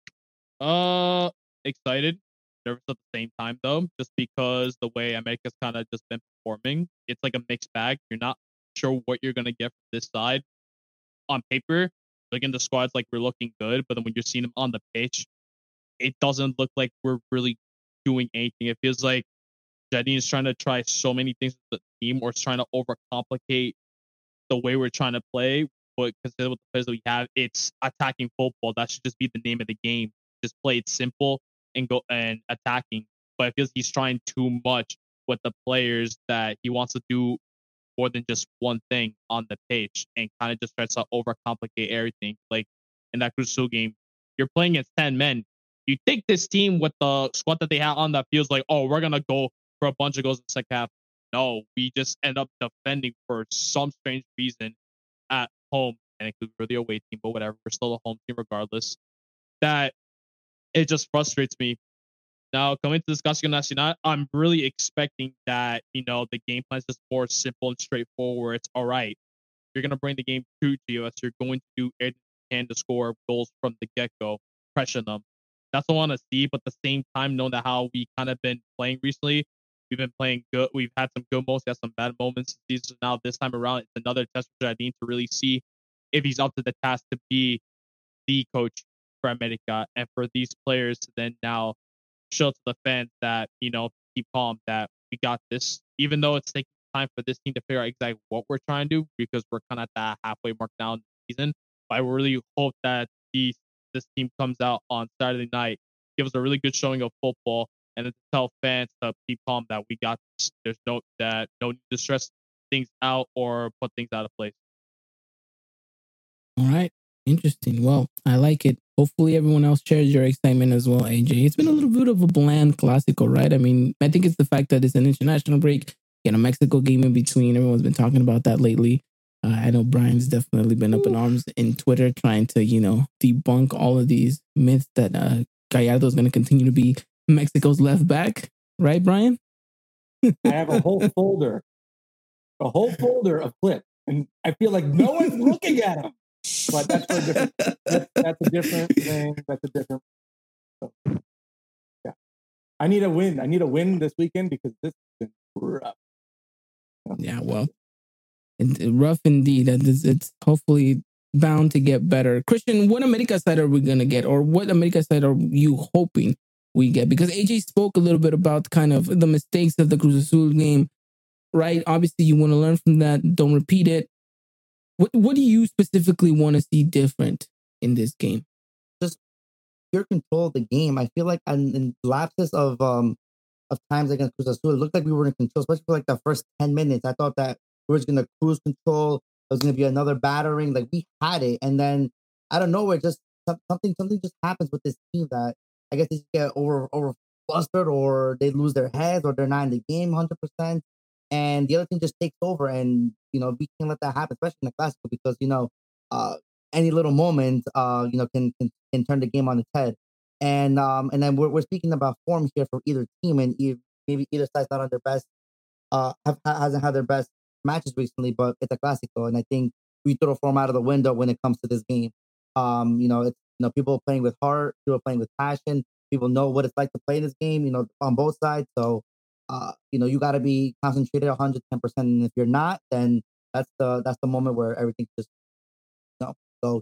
Speaker 2: Uh, excited, nervous at the same time though, just because the way America's kind of just been performing, it's like a mixed bag. You're not sure what you're gonna get from this side. On paper, looking the squads like we're looking good, but then when you're seeing them on the pitch, it doesn't look like we're really doing anything. It feels like Jardine is trying to try so many things with the team, or is trying to overcomplicate the way we're trying to play. But consider what the players that we have, it's attacking football. That should just be the name of the game. Just play it simple and go and attacking. But it feels he's trying too much with the players, that he wants to do more than just one thing on the pitch, and kind of just tries to overcomplicate everything. Like in that Cruz Azul game, you're playing against ten men. You think this team with the squad that they have on that feels like, oh, we're gonna go for a bunch of goals in the second half. No, we just end up defending for some strange reason at home, and it could be the away team, but whatever. We're still a home team regardless. That it just frustrates me. Now, coming to this Clásico Nacional, I'm really expecting that, you know, the game plan is just more simple and straightforward. It's all right. You're going to bring the game to G O S. You're going to do everything you can to score goals from the get-go, pressure them. That's what I want to see, but at the same time, knowing that how we kind of been playing recently, we've been playing good. We've had some good moments, got some bad moments. So now this time around, it's another test for Jardine to really see if he's up to the task to be the coach for America, and for these players to then now show to the fans that, you know, keep calm, that we got this, even though it's taking time for this team to figure out exactly what we're trying to do, because we're kind of at that halfway mark now in the season. But I really hope that these, this team comes out on Saturday night, give us a really good showing of football, and then to tell fans to keep calm, that we got this. There's no that no need to stress things out or put things out of place.
Speaker 3: All right. Interesting. Well, I like it. Hopefully everyone else shares your excitement as well, A J. It's been a little bit of a bland Clásico, right? I mean, I think it's the fact that it's an international break, and a Mexico game in between. Everyone's been talking about that lately. Uh, I know Brian's definitely been up in arms in Twitter trying to, you know, debunk all of these myths that uh, Gallardo is going to continue to be Mexico's left back. Right, Brian?
Speaker 6: I have a whole folder, a whole folder of clips, and I feel like no one's looking at them. But that's for a different. That's, that's a different thing. That's a different. So, yeah, I need a win. I need a win this weekend because this has been rough.
Speaker 3: Yeah, well, it's rough indeed. It's, it's hopefully bound to get better. Christian, what America side are we gonna get, or what America side are you hoping we get? Because A J spoke a little bit about kind of the mistakes of the Cruz Azul game, right? Obviously, you want to learn from that. Don't repeat it. What What do you specifically want to see different in this game?
Speaker 7: Just pure control of the game. I feel like in, in lapses of um of times against Cruz Azul, it looked like we were in control, especially for like the first ten minutes. I thought that we were just gonna cruise control. There was gonna be another battering. Like we had it, and then I don't know where just something something just happens with this team that I guess they get over over flustered, or they lose their heads, or they're not in the game one hundred percent. And the other team just takes over, and you know we can't let that happen, especially in the Clásico, because you know uh, any little moment, uh, you know, can, can can turn the game on its head. And um, and then we're we're speaking about form here for either team, and e- maybe either side's not on their best, uh, have, hasn't had their best matches recently, but it's a Clásico, and I think we throw form out of the window when it comes to this game. Um, you know, it's you know people playing with heart, people playing with passion, people know what it's like to play this game, you know, on both sides. So. Uh, you know, you got to be concentrated one hundred ten percent, and if you're not, then that's the that's the moment where everything just you know go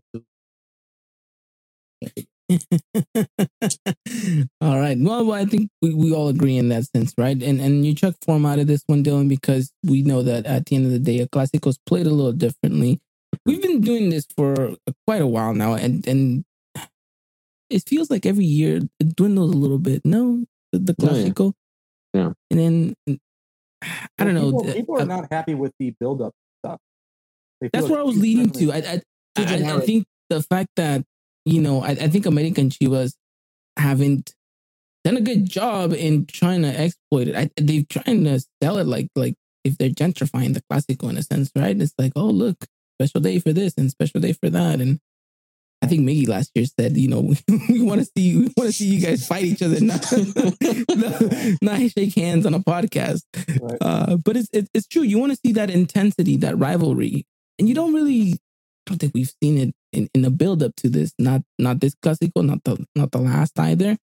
Speaker 3: to. All right. Well, I think we, we all agree in that sense, right? And and you chuck form out of this one, Dylan, because we know that at the end of the day, a Clásico's played a little differently. We've been doing this for quite a while now, and and it feels like every year it dwindles a little bit. No, the, the Clásico.
Speaker 4: Oh, yeah. Yeah.
Speaker 3: And then I don't
Speaker 6: well,
Speaker 3: know.
Speaker 6: People, people are not happy with the build-up stuff.
Speaker 3: That's where I was leading to. I I, I I think the fact that you know I, I think America and Chivas haven't done a good job in trying to exploit it. I, they're trying to sell it like like if they're gentrifying the Clásico in a sense, right? It's like, oh look, special day for this and special day for that. And I think Miggy last year said, you know, we, we want to see we want to see you guys fight each other, not, not, not shake hands on a podcast.
Speaker 6: Right.
Speaker 3: Uh, but it's, it's it's true. You want to see that intensity, that rivalry, and you don't really. I don't think we've seen it in, in the build up to this. Not not this Clásico, not the not the last either.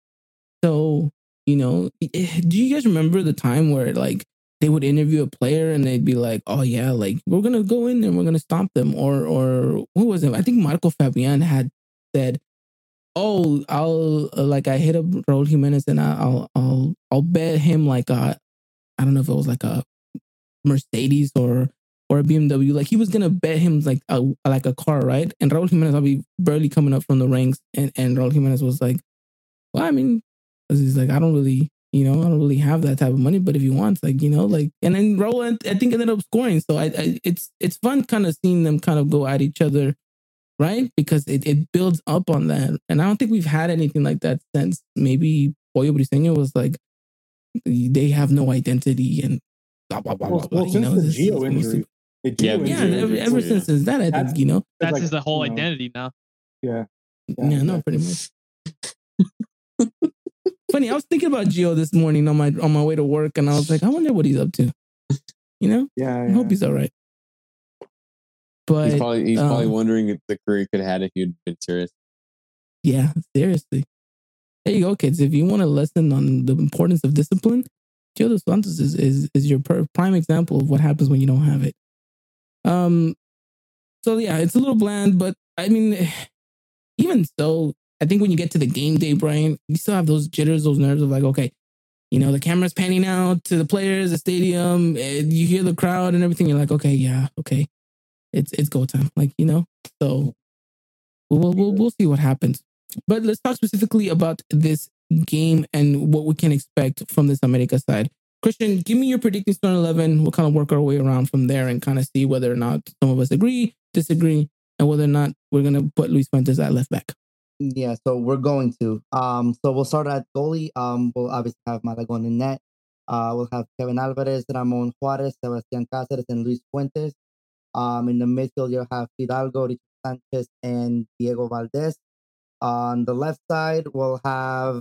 Speaker 3: So you know, do you guys remember the time where like they would interview a player and they'd be like, "Oh yeah, like we're gonna go in there and we're gonna stomp them," or or who was it? I think Marco Fabian had said, "Oh, I'll uh, like I hit up Raúl Jimenez and I'll I'll I'll bet him like a I don't know if it was like a Mercedes or or a B M W. Like he was gonna bet him like a like a car, right?" And Raúl Jimenez will be barely coming up from the ranks, and and Raúl Jimenez was like, "Well, I mean," he's like, "I don't really." You know, I don't really have that type of money, but if he wants, like, you know, like, and then Raúl, I think, ended up scoring. So I, I it's it's fun kind of seeing them kind of go at each other, right? Because it, it builds up on that. And I don't think we've had anything like that since maybe Pollo Briseño was like, they have no identity and blah, blah, blah,
Speaker 6: Well,
Speaker 3: blah, blah.
Speaker 6: well
Speaker 3: You
Speaker 6: since
Speaker 3: know,
Speaker 6: the
Speaker 3: this is
Speaker 6: Gio injury, the Gio
Speaker 4: Yeah,
Speaker 6: injury
Speaker 3: yeah,
Speaker 4: Gio
Speaker 3: ever,
Speaker 4: injury,
Speaker 3: ever
Speaker 4: yeah.
Speaker 3: since since that, I
Speaker 6: That's-
Speaker 3: think, you know,
Speaker 2: That's
Speaker 6: like,
Speaker 2: just the whole
Speaker 6: you know,
Speaker 2: identity now.
Speaker 6: yeah,
Speaker 3: yeah, no, pretty much. Funny, I was thinking about Gio this morning on my on my way to work, and I was like, I wonder what he's up to. You know,
Speaker 6: yeah,
Speaker 3: I
Speaker 6: yeah.
Speaker 3: hope he's all right. But
Speaker 4: He's probably he's probably
Speaker 3: um,
Speaker 4: wondering if the career he could have had if he'd been serious.
Speaker 3: yeah, seriously. There you go, kids. If you want a lesson on the importance of discipline, Gio dos Santos is is, is your per- prime example of what happens when you don't have it. Um. So yeah, it's a little bland, but I mean, even so, I think when you get to the game day, Brian, you still have those jitters, those nerves of like, okay, you know, the camera's panning out to the players, the stadium, and you hear the crowd and everything. You're like, okay, yeah, okay, it's it's go time, like, you know. So we'll we'll we'll see what happens. But let's talk specifically about this game and what we can expect from this America side. Christian, give me your predicting starting eleven. We'll kind of work our way around from there and kind of see whether or not some of us agree, disagree, and whether or not we're gonna put Luis Fuentes at left back.
Speaker 7: Yeah, so we're going to. Um, so we'll start at goalie. Um, we'll obviously have Malagon in net. Uh, we'll have Kevin Alvarez, Ramon Juarez, Sebastián Cáceres, and Luis Fuentes. Um, in the midfield, you'll have Fidalgo, Richard Sanchez, and Diego Valdez. On the left side, we'll have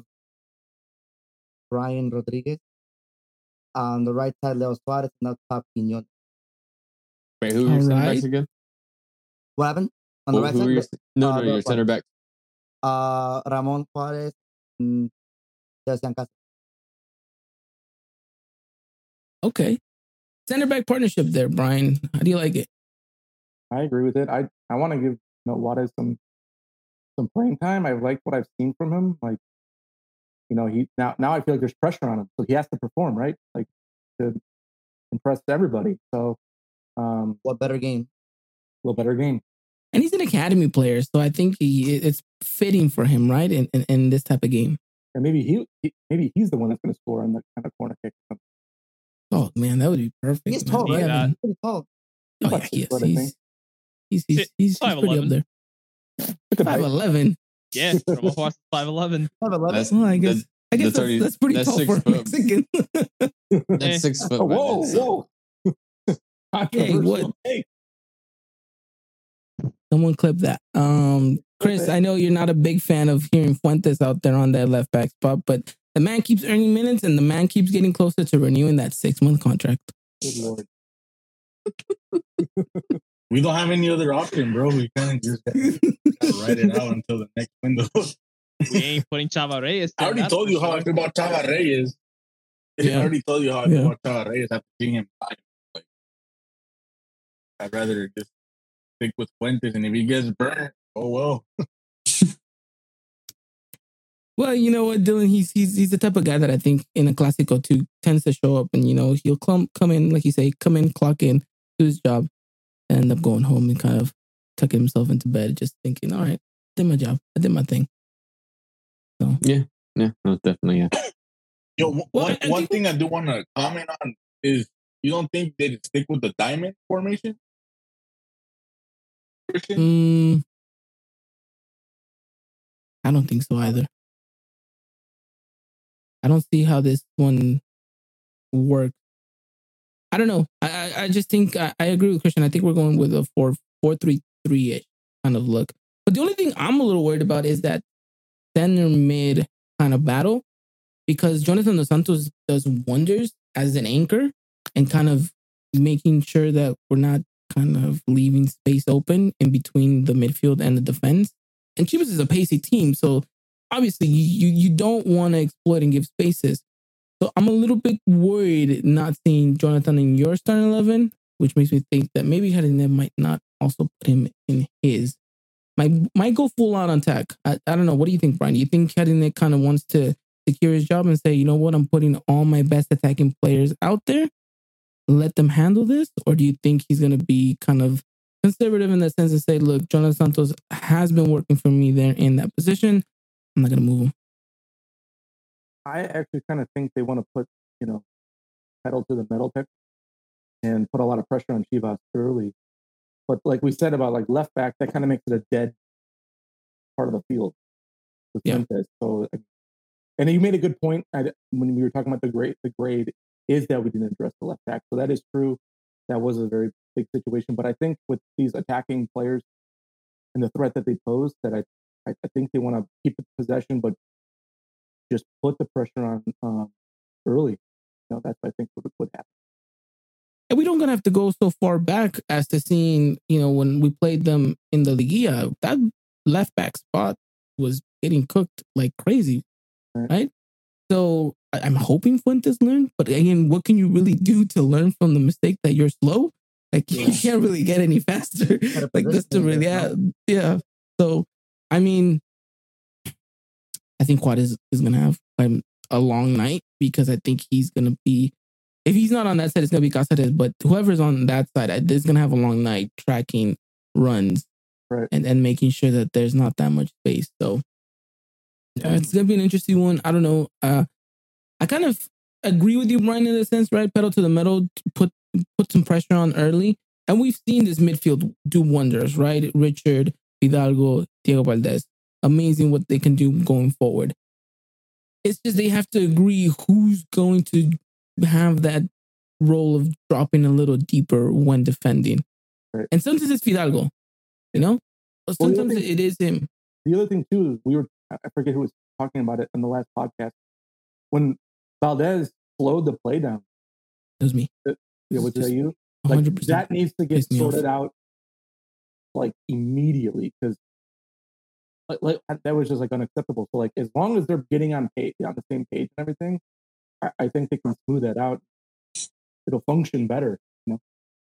Speaker 7: Brian Rodriguez. On the right side, Leo Suarez, and up top, Quiñones.
Speaker 4: Wait, who are your
Speaker 3: All
Speaker 4: center
Speaker 3: right.
Speaker 4: backs again?
Speaker 7: What happened? On the
Speaker 4: Who,
Speaker 7: right
Speaker 4: who are your,
Speaker 7: side,
Speaker 4: no,
Speaker 7: uh,
Speaker 4: no,
Speaker 7: the
Speaker 4: your
Speaker 7: right.
Speaker 4: center back.
Speaker 7: uh, Ramon Juarez, and Sebastián Cáceres.
Speaker 3: Okay. Center back partnership there, Brian. How do you like it?
Speaker 6: I agree with it. I I want to give you know, Juarez some some playing time. I like what I've seen from him. Like, you know, he now now I feel like there's pressure on him, so he has to perform, right? Like to impress everybody. So, um,
Speaker 7: What better game?
Speaker 6: a little better game.
Speaker 3: And he's an academy player, so I think he it's fitting for him, right? In in, in this type of game.
Speaker 6: And maybe he, he maybe he's the one that's going to score on the kind of corner kick.
Speaker 3: Oh man, that would be perfect.
Speaker 7: He's
Speaker 3: man.
Speaker 7: tall, right?
Speaker 3: Yeah,
Speaker 7: He's pretty tall.
Speaker 3: Oh,
Speaker 6: About
Speaker 3: yeah,
Speaker 6: six
Speaker 3: he is.
Speaker 6: foot, I think.
Speaker 3: He's, he's, he's, he's, he's
Speaker 2: five
Speaker 3: pretty up
Speaker 2: eleven.
Speaker 3: there.
Speaker 6: Look at
Speaker 3: five
Speaker 6: height.
Speaker 3: eleven.
Speaker 2: Yeah, Ramon Juarez is five eleven.
Speaker 7: five eleven.
Speaker 4: That's
Speaker 3: Well, I guess,
Speaker 4: that-
Speaker 3: I guess
Speaker 4: that's
Speaker 3: that's,
Speaker 4: already-
Speaker 3: that's pretty
Speaker 4: that's
Speaker 3: tall
Speaker 4: six
Speaker 3: for a
Speaker 4: foot.
Speaker 3: Mexican.
Speaker 4: That's
Speaker 2: Eh.
Speaker 4: six foot.
Speaker 6: Oh,
Speaker 4: by
Speaker 6: whoa,
Speaker 4: then, so-
Speaker 6: whoa.
Speaker 3: Hey, what?
Speaker 6: Controversial take.
Speaker 3: Someone clip that. Um, Chris,
Speaker 6: Okay.
Speaker 3: I know you're not a big fan of hearing Fuentes out there on that left back spot, but the man keeps earning minutes and the man keeps getting closer to renewing that six month contract.
Speaker 6: Good Lord.
Speaker 5: We don't have any other option, bro. We kind of just gotta write it out until the next window.
Speaker 2: We ain't putting Chava Reyes.
Speaker 5: I already
Speaker 2: that's
Speaker 5: told
Speaker 2: for
Speaker 5: you how I
Speaker 2: sure.
Speaker 5: feel about Chava Reyes.
Speaker 3: Yeah.
Speaker 5: I already told you how I
Speaker 3: Yeah.
Speaker 5: feel about Chava Reyes after seeing him live. Like, I'd rather just stick with Fuentes, and if he gets burnt, oh well.
Speaker 3: Well, you know what, Dylan? He's he's he's the type of guy that I think in a Clásico too tends to show up, and you know he'll come come in, like you say, come in, clock in, do his job, and end up going home and kind of tucking himself into bed, just thinking, all right, I did my job, I did my thing. So
Speaker 4: Yeah, no, definitely. Yeah.
Speaker 5: Yo, one,
Speaker 3: Well,
Speaker 5: one,
Speaker 3: I
Speaker 5: one
Speaker 3: think-
Speaker 5: thing I do want to comment on is you don't think they'd stick with the diamond formation? Christian?
Speaker 3: mm, I don't think so either. I don't see how this one works. I don't know. I I, I just think I, I agree with Christian. I think we're going with a four four three three ish kind of look. But the only thing I'm a little worried about is that center mid kind of battle, because Jonathan Dos Santos does wonders as an anchor and kind of making sure that we're not kind of leaving space open in between the midfield and the defense. And Chivas is a pacey team, so obviously you you don't want to exploit and give spaces. So I'm a little bit worried not seeing Jonathan in your starting eleven, which makes me think that maybe Jardine might not also put him in his. Might might go full out on attack. I, I don't know. What do you think, Brian? Do you think Jardine kind of wants to secure his job and say, you know what, I'm putting all my best attacking players out there, let them handle this? Or do you think he's going to be kind of conservative in that sense and say, look, Jonathan Santos has been working for me there in that position. I'm not going to move him.
Speaker 6: I actually kind of think they want to put, you know, pedal to the metal pick and put a lot of pressure on Chivas early. But like we said about like left back, that kind of makes it a dead part of the field. With
Speaker 3: Yeah.
Speaker 6: Fuentes. So, and you made a good point I, when we were talking about the grade. The grade is that we didn't address the left back. So that is true. That was a very big situation. But I think with these attacking players and the threat that they pose, that I I, I think they want to keep the possession, but just put the pressure on um, early. You know, that's I think what would happen.
Speaker 3: And we don't gonna have to go so far back as to seeing, you know, when we played them in the Liguilla, that left back spot was getting cooked like crazy,
Speaker 6: right?
Speaker 3: right? So I'm hoping Fuentes learned, but again, what can you really do to learn from the mistake that you're slow? Like yeah. you can't really get any faster. Like this to really, yeah, yeah. So I mean, I think Juarez is gonna have um, a long night because I think he's gonna be. If he's not on that side, it's going to be Cáceres. But whoever's on that side is going to have a long night tracking runs
Speaker 6: right.
Speaker 3: and, and making sure that there's not that much space. So uh, it's going to be an interesting one. I don't know. Uh, I kind of agree with you, Brian, in a sense, right? Pedal to the metal, put put some pressure on early. And we've seen this midfield do wonders, right? Richard, Hidalgo, Diego Valdez. Amazing what they can do going forward. It's just they have to agree who's going to have that role of dropping a little deeper when defending.
Speaker 6: Right.
Speaker 3: And sometimes it's Fidalgo, you know? Sometimes
Speaker 6: well, thing,
Speaker 3: it is him.
Speaker 6: The other thing too, is we were, I forget who was talking about it in the last podcast, when Valdez slowed the play down.
Speaker 3: It was me.
Speaker 6: It, it was that you?
Speaker 3: Like,
Speaker 6: that needs to get sorted out like immediately because like, like that was just like unacceptable. So like as long as they're getting on page, on the same page and everything, I think they can smooth that out. It'll function better. You know?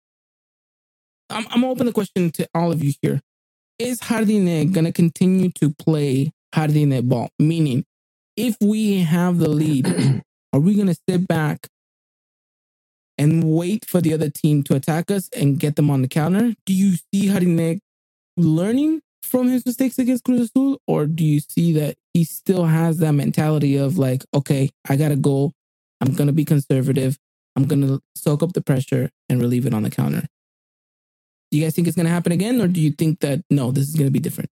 Speaker 3: I'm I'm open the question to all of you here. Is Jardine going to continue to play Jardine ball? Meaning, if we have the lead, are we going to sit back and wait for the other team to attack us and get them on the counter? Do you see Jardine learning from his mistakes against Cruz Azul? Or do you see that he still has that mentality of like, okay, I got to go. I'm going to be conservative. I'm going to soak up the pressure and relieve it on the counter. Do you guys think it's going to happen again? Or do you think that, no, this is going to be different?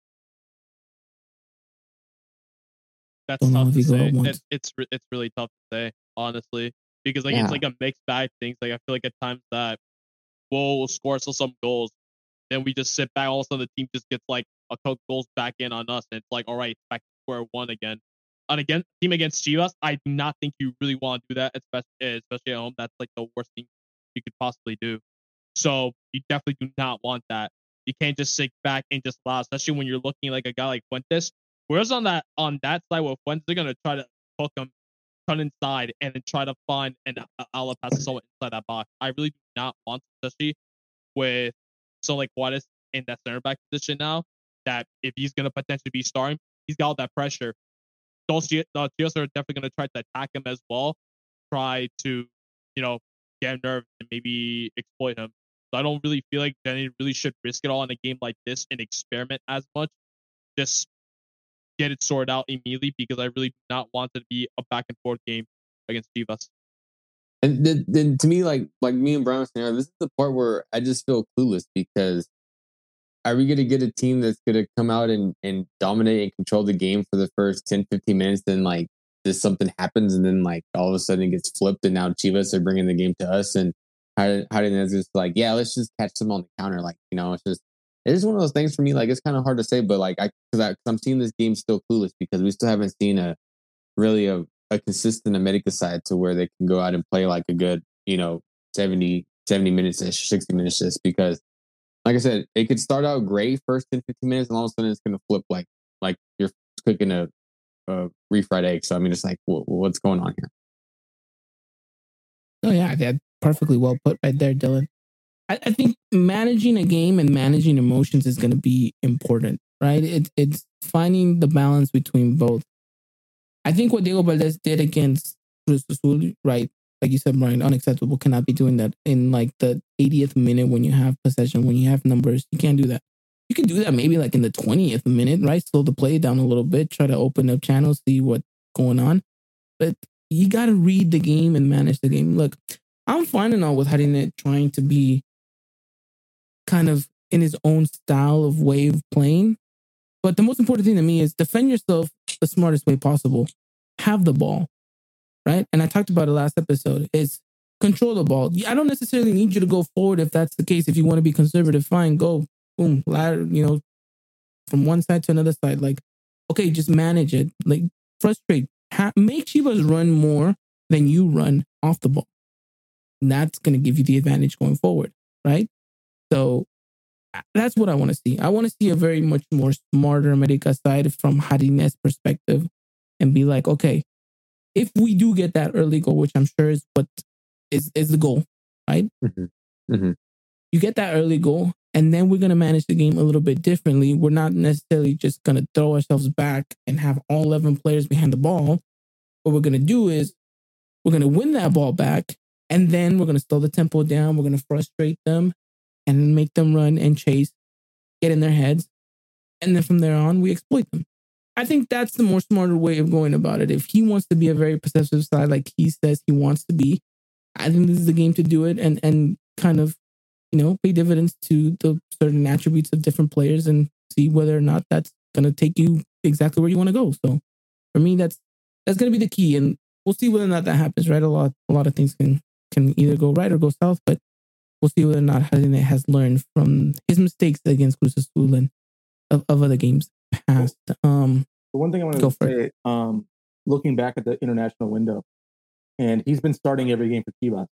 Speaker 2: That's tough to say. It, it's, it's really tough to say, honestly. Because like yeah. it's like a mixed bag thing. Like I feel like at times that we'll score still some goals. Then we just sit back. All of a sudden the team just gets like a couple goals back in on us. And it's like, all right, it's back to square one again. And again, team against Chivas, I do not think you really want to do that, especially, especially at home. That's like the worst thing you could possibly do. So you definitely do not want that. You can't just sit back and just allow, especially when you're looking like a guy like Fuentes. Whereas on that on that side, where Fuentes, they're gonna try to hook him, cut inside, and then try to find an outlet pass to someone inside that box. I really do not want, to, especially with so like Juarez in that center back position now. That if he's gonna potentially be starting, he's got all that pressure. Those Chivas are definitely going to try to attack him as well, try to, you know, get him nervous and maybe exploit him. So I don't really feel like Jenny really should risk it all in a game like this and experiment as much. Just get it sorted out immediately because I really do not want it to be a back and forth game against Chivas.
Speaker 4: And then, then to me, like like me and Brian was saying, this is the part where I just feel clueless because are we going to get a team that's going to come out and, and dominate and control the game for the first ten, fifteen minutes and like this something happens and then like all of a sudden it gets flipped and now Chivas are bringing the game to us and Jardinez is just like, yeah, let's just catch them on the counter. Like, you know, it's just, it's just one of those things for me. Like, it's kind of hard to say, but like, I, cause, I, cause I'm seeing this game still clueless because we still haven't seen a really a, a consistent America side to where they can go out and play like a good, you know, seventy, seventy minutes ish, sixty minutes ish, because like I said, it could start out great first ten, fifteen minutes and all of a sudden it's going to flip like, like you're cooking a, a refried egg. So I mean, it's like, what, what's going on here?
Speaker 3: Oh yeah, that's perfectly well put right there, Dylan. I, I think managing a game and managing emotions is going to be important, right? It, it's finding the balance between both. I think what Diego Valdez did against Cruz Azul, right? Like you said, Brian, unacceptable. Cannot be doing that in like the eightieth minute when you have possession, when you have numbers. You can't do that. You can do that maybe like in the twentieth minute, right? Slow the play down a little bit, try to open up channels, see what's going on. But you got to read the game and manage the game. Look, I'm fine and all with Jardinez trying to be kind of in his own style of way of playing. But the most important thing to me is defend yourself the smartest way possible. Have the ball, right? And I talked about it last episode, is control the ball. I don't necessarily need you to go forward if that's the case. If you want to be conservative, fine, go, boom, ladder, you know, from one side to another side. Like, okay, just manage it. Like, frustrate. Ha- make Chivas run more than you run off the ball. And that's going to give you the advantage going forward, right? So that's what I want to see. I want to see a very much more smarter America side from Jardinez's perspective and be like, okay, if we do get that early goal, which I'm sure is what is, is the goal, right?
Speaker 4: Mm-hmm. Mm-hmm.
Speaker 3: You get that early goal, and then we're going to manage the game a little bit differently. We're not necessarily just going to throw ourselves back and have all eleven players behind the ball. What we're going to do is we're going to win that ball back, and then we're going to slow the tempo down. We're going to frustrate them and make them run and chase, get in their heads. And then from there on, we exploit them. I think that's the more smarter way of going about it. If he wants to be a very possessive side like he says he wants to be, I think this is the game to do it and, and kind of, you know, pay dividends to the certain attributes of different players and see whether or not that's going to take you exactly where you want to go. So for me, that's that's going to be the key. And we'll see whether or not that happens, right? A lot, a lot of things can, can either go right or go south, but we'll see whether or not Jardinez has learned from his mistakes against Cruz Azul and of, of other games past. Um,
Speaker 6: the one thing I want to say, um, looking back at the international window, and he's been starting every game for Chivas.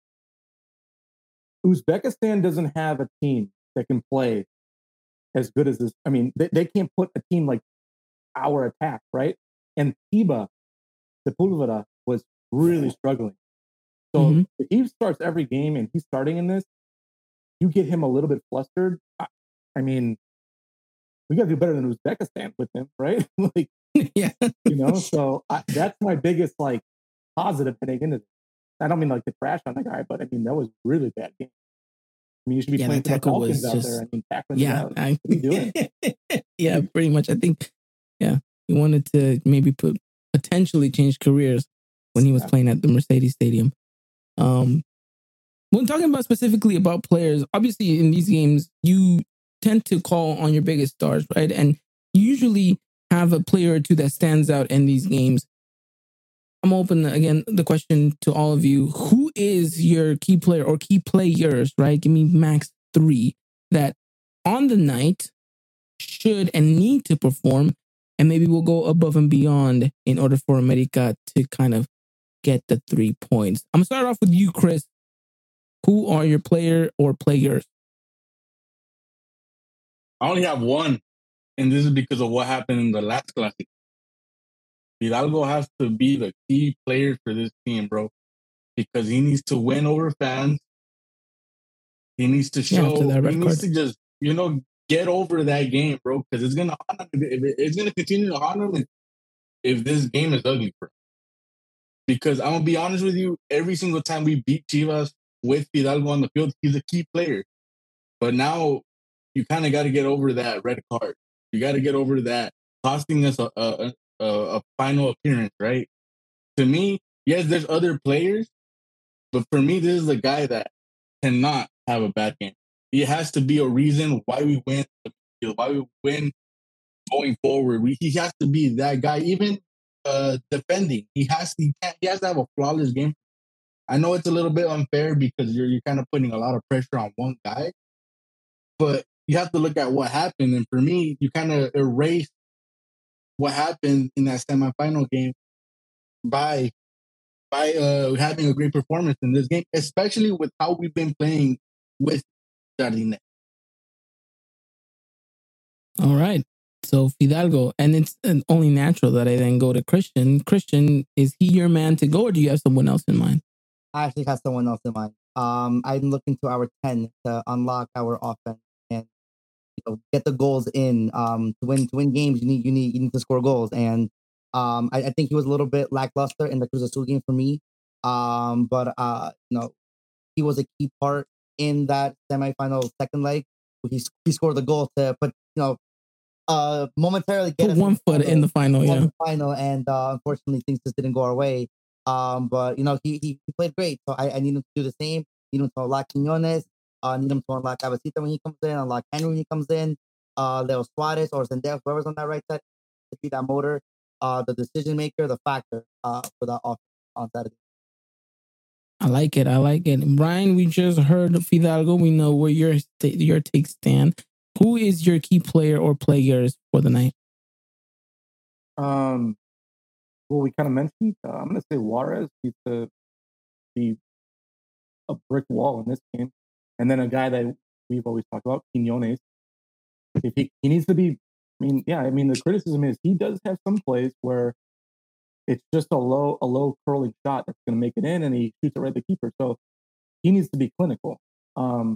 Speaker 6: Uzbekistan doesn't have a team that can play as good as this. I mean, they, they can't put a team like our attack, right? And Tiba Sepulveda was really struggling. So mm-hmm. if he starts every game and he's starting in this, you get him a little bit flustered. I, I mean, we got to do better than Uzbekistan with him, right? like,
Speaker 3: yeah,
Speaker 6: you know. So I, that's my biggest like positive heading into this. I don't mean like to trash on the guy, but I mean that was really bad game. I mean, you should be
Speaker 3: yeah,
Speaker 6: playing
Speaker 3: the tackle was
Speaker 6: out
Speaker 3: just,
Speaker 6: there. I mean, tackling
Speaker 3: yeah,
Speaker 6: out.
Speaker 3: I,
Speaker 6: what are you doing?
Speaker 3: yeah, pretty much. I think, yeah, he wanted to maybe put potentially change careers when he was yeah. playing at the Mercedes Stadium. Um, when talking about specifically about players, obviously in these games you tend to call on your biggest stars, right? And you usually have a player or two that stands out in these games. I'm open again the question to all of you. Who is your key player or key players, right? Give me max three that on the night should and need to perform, and maybe we'll go above and beyond in order for America to kind of get the three points. I'm gonna start off with you, Chris. Who are your player or players?
Speaker 5: I only have one, and this is because of what happened in the last Classic. Hidalgo has to be the key player for this team, bro, because he needs to win over fans. He needs to show. Yeah, he needs card. to just, you know, get over that game, bro, because it's gonna it's gonna continue to haunt him if, if this game is ugly, bro. Because I'm gonna be honest with you, every single time we beat Chivas with Hidalgo on the field, he's a key player. But now you kind of got to get over that red card. You got to get over that costing us a, a, a, a final appearance, right? To me, yes, there's other players, but for me, this is a guy that cannot have a bad game. It has to be a reason why we win, why we win going forward. We, he has to be that guy. Even uh, defending. He has to, he, he has to have a flawless game. I know it's a little bit unfair because you're you're kind of putting a lot of pressure on one guy, but you have to look at what happened. And for me, you kind of erase what happened in that semifinal game by by uh, having a great performance in this game, especially with how we've been playing with Jardine.
Speaker 3: All right. So Fidalgo, and it's only natural that I then go to Christian. Christian, is he your man to go, or do you have someone else in mind?
Speaker 7: I actually have someone else in mind. Um, I'm looking to our ten to unlock our offense and you know, get the goals in. Um, to win to win games, you need you need you need to score goals, and um, I, I think he was a little bit lackluster in the Cruz Azul game for me. Um, but uh, you know, he was a key part in that semifinal second leg. He he scored the goal to put you know, uh, momentarily get
Speaker 3: Put one foot in the final, yeah.
Speaker 7: The final, and uh, unfortunately, things just didn't go our way. Um, but you know, he, he he played great, so I, I need him to do the same. Need him to unlock Quiñones. Uh, need him to unlock Cabecita when he comes in. Unlock Henry when he comes in. Uh, Leo Suarez or Zendaya, whoever's on that right side, to be that motor, uh, the decision maker, the factor, uh, for that offense on Saturday.
Speaker 3: I like it. I like it. Brian, we just heard Fidalgo. We know where your your takes stand. Who is your key player or players for the night?
Speaker 6: Um. Well, we kind of mentioned. Uh, I'm going to say Juarez needs to be a brick wall in this game, and then a guy that we've always talked about, Quiñones. If he he needs to be, I mean, yeah, I mean, the criticism is he does have some plays where it's just a low a low curling shot that's going to make it in, and he shoots it right at the keeper. So he needs to be clinical. Um,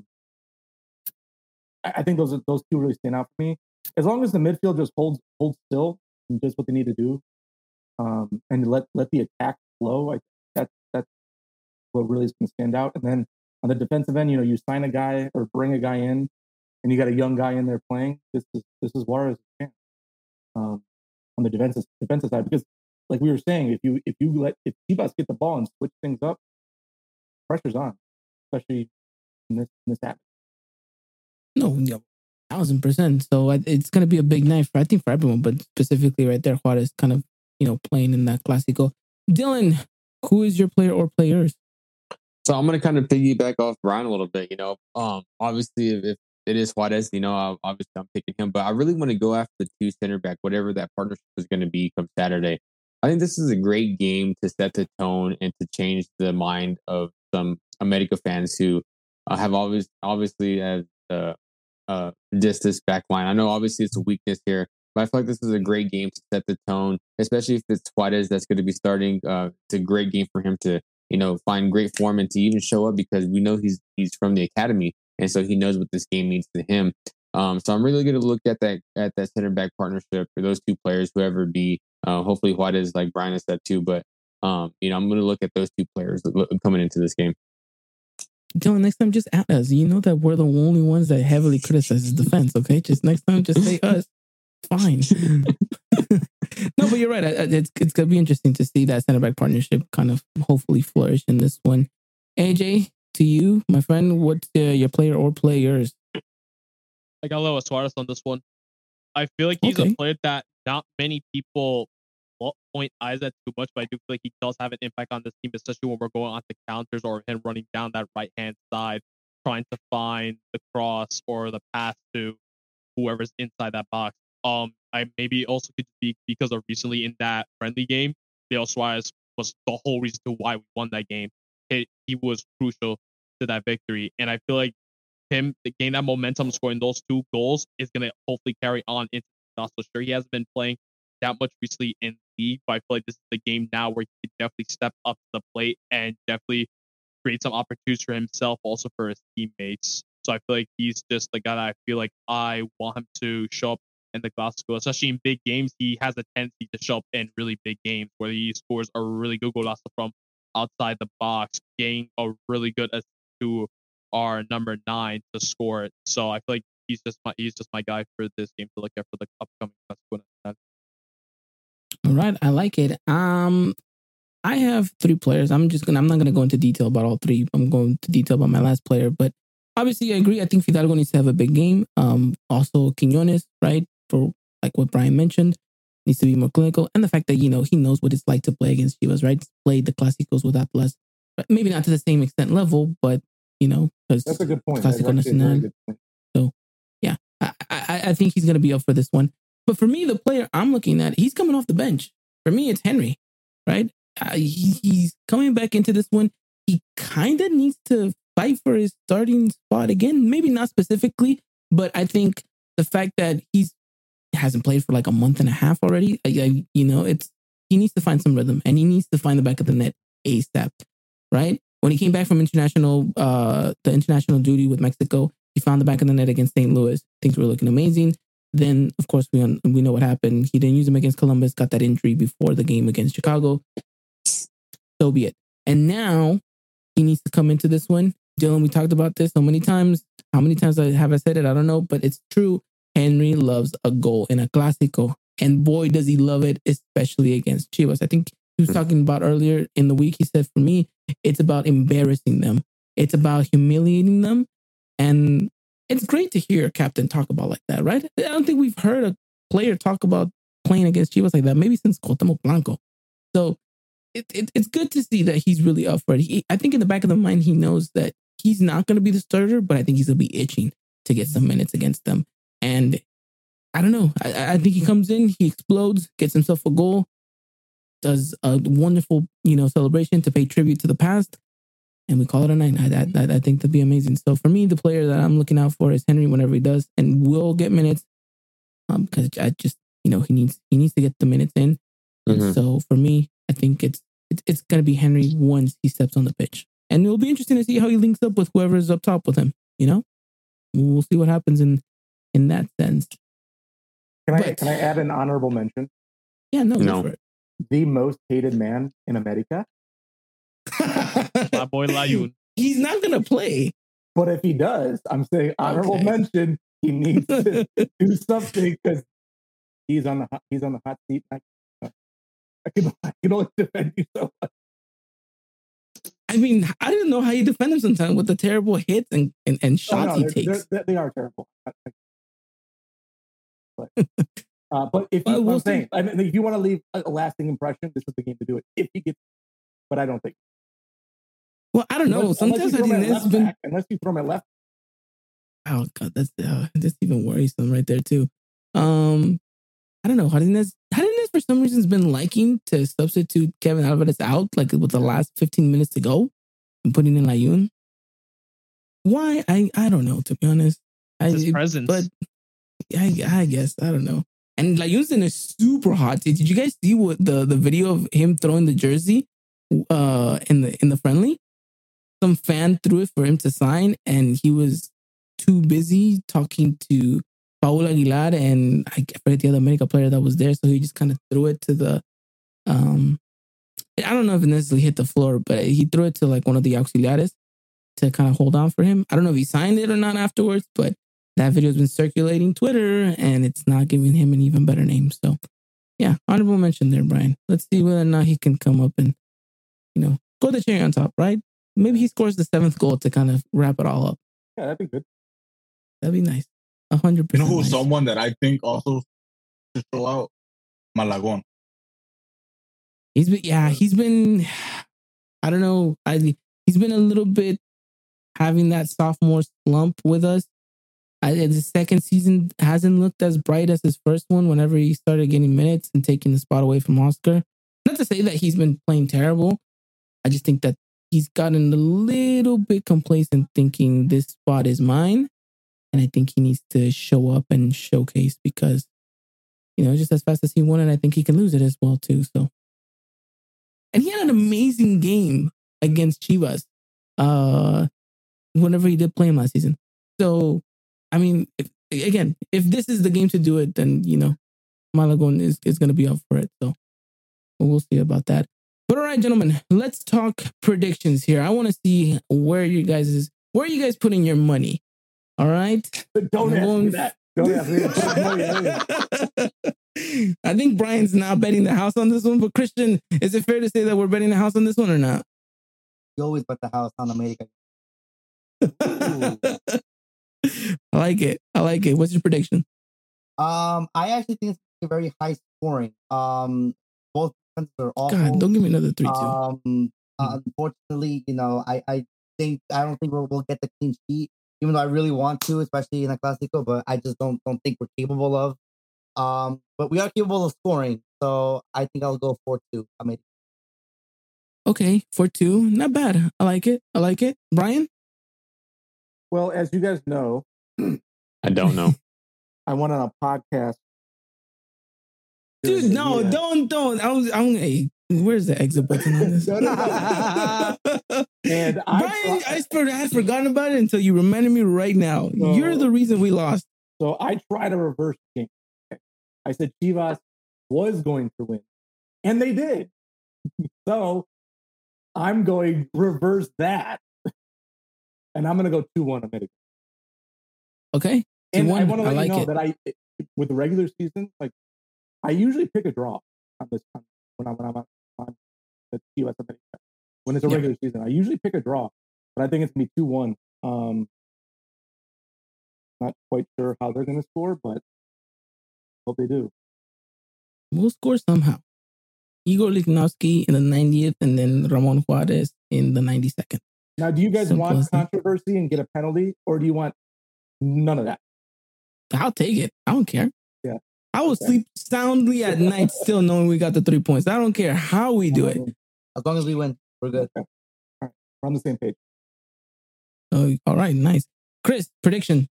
Speaker 6: I, I think those are, those two really stand out for me. As long as the midfield just holds holds still and does what they need to do. Um, and let let the attack flow. I, that's that's what really is going to stand out. And then on the defensive end, you know, you sign a guy or bring a guy in, and you got a young guy in there playing. This is this is Juarez's chance um, on the defensive defensive side, because like we were saying, if you if you let if Chivas get the ball and switch things up, pressure's on, especially in this in this atmosphere.
Speaker 3: No, no, thousand percent. So it's going to be a big night for I think for everyone, but specifically right there, Juarez kind of. You know, playing in that Clásico. Dylan, who is your player or players?
Speaker 4: So I'm going to kind of piggyback off Brian a little bit. You know, um, obviously, if, if it is Juarez, you know, I, obviously I'm picking him, but I really want to go after the two center back, whatever that partnership is going to be come Saturday. I think this is a great game to set the tone and to change the mind of some America fans who uh, have always, obviously, as uh, uh, dissed this back line. I know, obviously, it's a weakness here. But I feel like this is a great game to set the tone, especially if it's Juarez that's going to be starting. Uh, it's a great game for him to, you know, find great form and to even show up because we know he's he's from the academy, and so he knows what this game means to him. Um, so I'm really going to look at that at that center back partnership for those two players, whoever it be. Uh, hopefully Juarez, like Brian has said too, but um, you know, I'm going to look at those two players coming into this game.
Speaker 3: Dylan, next time just at us. You know that we're the only ones that heavily criticize defense. Okay, just next time, just say us. Fine. No, but you're right. It's it's gonna be interesting to see that center back partnership kind of hopefully flourish in this one. A J, to you, my friend, what's uh, your player or players?
Speaker 2: I got Leo Suarez on this one. I feel like he's okay. a player that not many people point eyes at too much, but I do feel like he does have an impact on this team, especially when we're going on to counters or him running down that right hand side, trying to find the cross or the pass to whoever's inside that box. Um, I maybe also could speak because of recently in that friendly game, Leo Suarez was the whole reason to why we won that game. He, he was crucial to that victory, and I feel like him to gain that momentum, scoring those two goals, is going to hopefully carry on into the playoffs. So sure, he hasn't been playing that much recently in the league, but I feel like this is the game now where he could definitely step up to the plate and definitely create some opportunities for himself, also for his teammates. So I feel like he's just the guy that I feel like I want him to show up in the Clásico, especially in big games. He has a tendency to show up in really big games where he scores a really good golazo from outside the box, getting a really good assist to our number nine to score it. So I feel like he's just my he's just my guy for this game to look at for the upcoming Clásico.
Speaker 3: All right, I like it. Um, I have three players. I'm just gonna I'm not gonna go into detail about all three. I'm going to detail about my last player, but obviously I agree. I think Fidalgo needs to have a big game. Um, also Quiñones, right? For like what Brian mentioned. needs to be more clinical, and the fact that, you know, he knows what it's like to play against Chivas, right? Played the Clásicos with Atlas, but maybe not to the same extent level, but, you know, because
Speaker 6: That's a good point.
Speaker 3: Clásico
Speaker 6: That's actually a very
Speaker 3: Nacional.
Speaker 6: good point.
Speaker 3: So, yeah, I, I, I think he's going to be up for this one. But for me, the player I'm looking at, he's coming off the bench. For me, it's Henry, right? Uh, he, he's coming back into this one. He kind of needs to fight for his starting spot again. Maybe not specifically, but I think the fact that he's hasn't played for like a month and a half already, I, I, you know, it's he needs to find some rhythm, and he needs to find the back of the net ASAP, right? When he came back from international, uh, the international duty with Mexico, he found the back of the net against Saint Louis. Things were looking amazing. Then, of course, we un- we know what happened. He didn't use him against Columbus, got that injury before the game against Chicago. So be it. And now he needs to come into this one. Dylan, we talked about this so many times. How many times have I said it? I don't know, but it's true. Henry loves a goal in a Clásico. And boy, does he love it, especially against Chivas. I think he was talking about earlier in the week, he said, for me, it's about embarrassing them. It's about humiliating them. And it's great to hear a captain talk about like that, right? I don't think we've heard a player talk about playing against Chivas like that, maybe since Cuauhtémoc Blanco. So it, it, it's good to see that he's really up for it. He, I think in the back of the mind, he knows that he's not going to be the starter, but I think he's going to be itching to get some minutes against them. And I don't know. I, I think he comes in, he explodes, gets himself a goal, does a wonderful, you know, celebration to pay tribute to the past, and we call it a night. I, I, I think that'd be amazing. So for me, the player that I'm looking out for is Henry whenever he does, and will get minutes. Um, because I just, you know, he needs he needs to get the minutes in.
Speaker 4: Mm-hmm.
Speaker 3: And so for me, I think it's it's it's gonna be Henry once he steps on the pitch, and it'll be interesting to see how he links up with whoever is up top with him. You know, we'll see what happens in in that sense.
Speaker 6: Can I
Speaker 3: But-
Speaker 6: can I add an honorable mention?
Speaker 3: Yeah, no,
Speaker 4: No.
Speaker 3: go for it.
Speaker 6: The most hated man in America.
Speaker 2: My boy Layun.
Speaker 3: He's not gonna play.
Speaker 6: But if he does, I'm saying honorable
Speaker 3: Okay.
Speaker 6: mention. He needs to do something because he's on the hot, he's on the hot seat. I, I can I can only defend you so much.
Speaker 3: I mean, I didn't know how he defended sometimes with the terrible hits and, and, and
Speaker 6: Oh,
Speaker 3: shots
Speaker 6: no,
Speaker 3: he
Speaker 6: they're-
Speaker 3: takes.
Speaker 6: they're- they are terrible. But, uh, but if you,
Speaker 3: Well, we'll
Speaker 6: I'm saying, I mean, if you want to leave a, a lasting impression, this is the game to do it. If he gets, but I don't think.
Speaker 3: Well, I don't know.
Speaker 6: Unless-
Speaker 3: Sometimes
Speaker 6: unless you
Speaker 3: I
Speaker 6: throw
Speaker 3: think
Speaker 6: my
Speaker 3: it's
Speaker 6: left
Speaker 3: been.
Speaker 6: back, unless you throw my left.
Speaker 3: Oh god, that's uh, that's even worrisome right there too. Um, I don't know. Jardinez, Jardinez for some reason has been liking to substitute Kevin Alvarez out like with the last fifteen minutes to go and putting in Layun. Why? I I don't know, to be honest. I,
Speaker 2: It's his presence.
Speaker 3: But I I guess I don't know. And Layun's in a super hot seat. Did you guys see what the, the video of him throwing the jersey uh in the in the friendly? Some fan threw it for him to sign, and he was too busy talking to Paul Aguilar and I forget the other America player that was there, so he just kind of threw it to the um I don't know if it necessarily hit the floor, but he threw it to like one of the auxiliares to kind of hold on for him. I don't know if he signed it or not afterwards, but that video has been circulating Twitter and it's not giving him an even better name. So yeah, honorable mention there, Brian. Let's see whether or not he can come up and, you know, go the cherry on top, right? Maybe he scores the seventh goal to kind of wrap it all up.
Speaker 6: Yeah, that'd be good.
Speaker 3: That'd be nice. A hundred
Speaker 5: You know
Speaker 3: percent.
Speaker 5: who's
Speaker 3: nice.
Speaker 5: someone that I think also should show out? Malagon.
Speaker 3: He's been, yeah, he's been, I don't know. I he's been a little bit having that sophomore slump with us. I, his second season hasn't looked as bright as his first one. Whenever he started getting minutes and taking the spot away from Oscar, not to say that he's been playing terrible. I just think that he's gotten a little bit complacent, thinking this spot is mine, and I think he needs to show up and showcase because, you know, just as fast as he won it, I think he can lose it as well too. So. And he had an amazing game against Chivas uh, whenever he did play him last season. So, I mean, if, again, if this is the game to do it, then, you know, Malagon is, is going to be up for it. So we'll see about that. But all right, gentlemen, let's talk predictions here. I want to see where you guys is, where are you guys putting your money? All right.
Speaker 6: But don't
Speaker 3: I'm
Speaker 6: ask me
Speaker 3: going-
Speaker 6: that. Don't ask me that.
Speaker 3: I think Brian's now betting the house on this one, but Christian, is it fair to say that we're betting the house on this one or not?
Speaker 7: You always bet the house on America.
Speaker 3: I like it. I like it. What's your prediction?
Speaker 7: Um, I actually think it's a very high scoring. Um, both defenses are awful.
Speaker 3: God, don't give me another three two.
Speaker 7: Um, uh, unfortunately, you know, I, I think I don't think we'll, we'll get the clean sheet, even though I really want to, especially in a Clásico. But I just don't don't think we're capable of. Um, but we are capable of scoring, so I think I'll go four two. I mean,
Speaker 3: Okay, four two, not bad. I like it. I like it. Brian.
Speaker 6: Well, as you guys know,
Speaker 4: I don't know.
Speaker 6: I went on a podcast.
Speaker 3: Dude, no,
Speaker 6: Yeah.
Speaker 3: don't, don't. I was, I'm. Hey, where's the exit button on this?
Speaker 6: No, no, no. And I,
Speaker 3: Brian, I, sp- I had forgotten about it until you reminded me right now.
Speaker 6: No.
Speaker 3: You're the reason we lost.
Speaker 6: So I tried to reverse the game. I said Chivas was going to win, and they did. So I'm going to reverse that, and I'm going to go two one America.
Speaker 3: Okay.
Speaker 6: And I
Speaker 3: two one,
Speaker 6: want to
Speaker 3: I
Speaker 6: let
Speaker 3: like
Speaker 6: you know
Speaker 3: it.
Speaker 6: that I, with the regular season, like I usually pick a draw on this time when I'm when I'm on, on the Chivas America. When it's a
Speaker 3: Yeah.
Speaker 6: regular season, I usually pick a draw, but I think it's gonna be two one. Um, not quite sure how they're gonna score, but hope they do.
Speaker 3: We'll score somehow. Igor Lichnowsky in the ninetieth and then Ramon Juarez in the ninety-second.
Speaker 6: Now, do you guys
Speaker 3: Simple as
Speaker 6: want
Speaker 3: that.
Speaker 6: controversy and get a penalty, or do you want none of that?
Speaker 3: I'll take it. I don't care.
Speaker 6: Yeah.
Speaker 3: I will
Speaker 6: Okay.
Speaker 3: sleep soundly at night still knowing we got the three points. I don't care how we do it.
Speaker 7: as long as we win, we're good.
Speaker 6: Okay. All right. We're on the same page.
Speaker 3: Oh, all right, nice. Chris, prediction.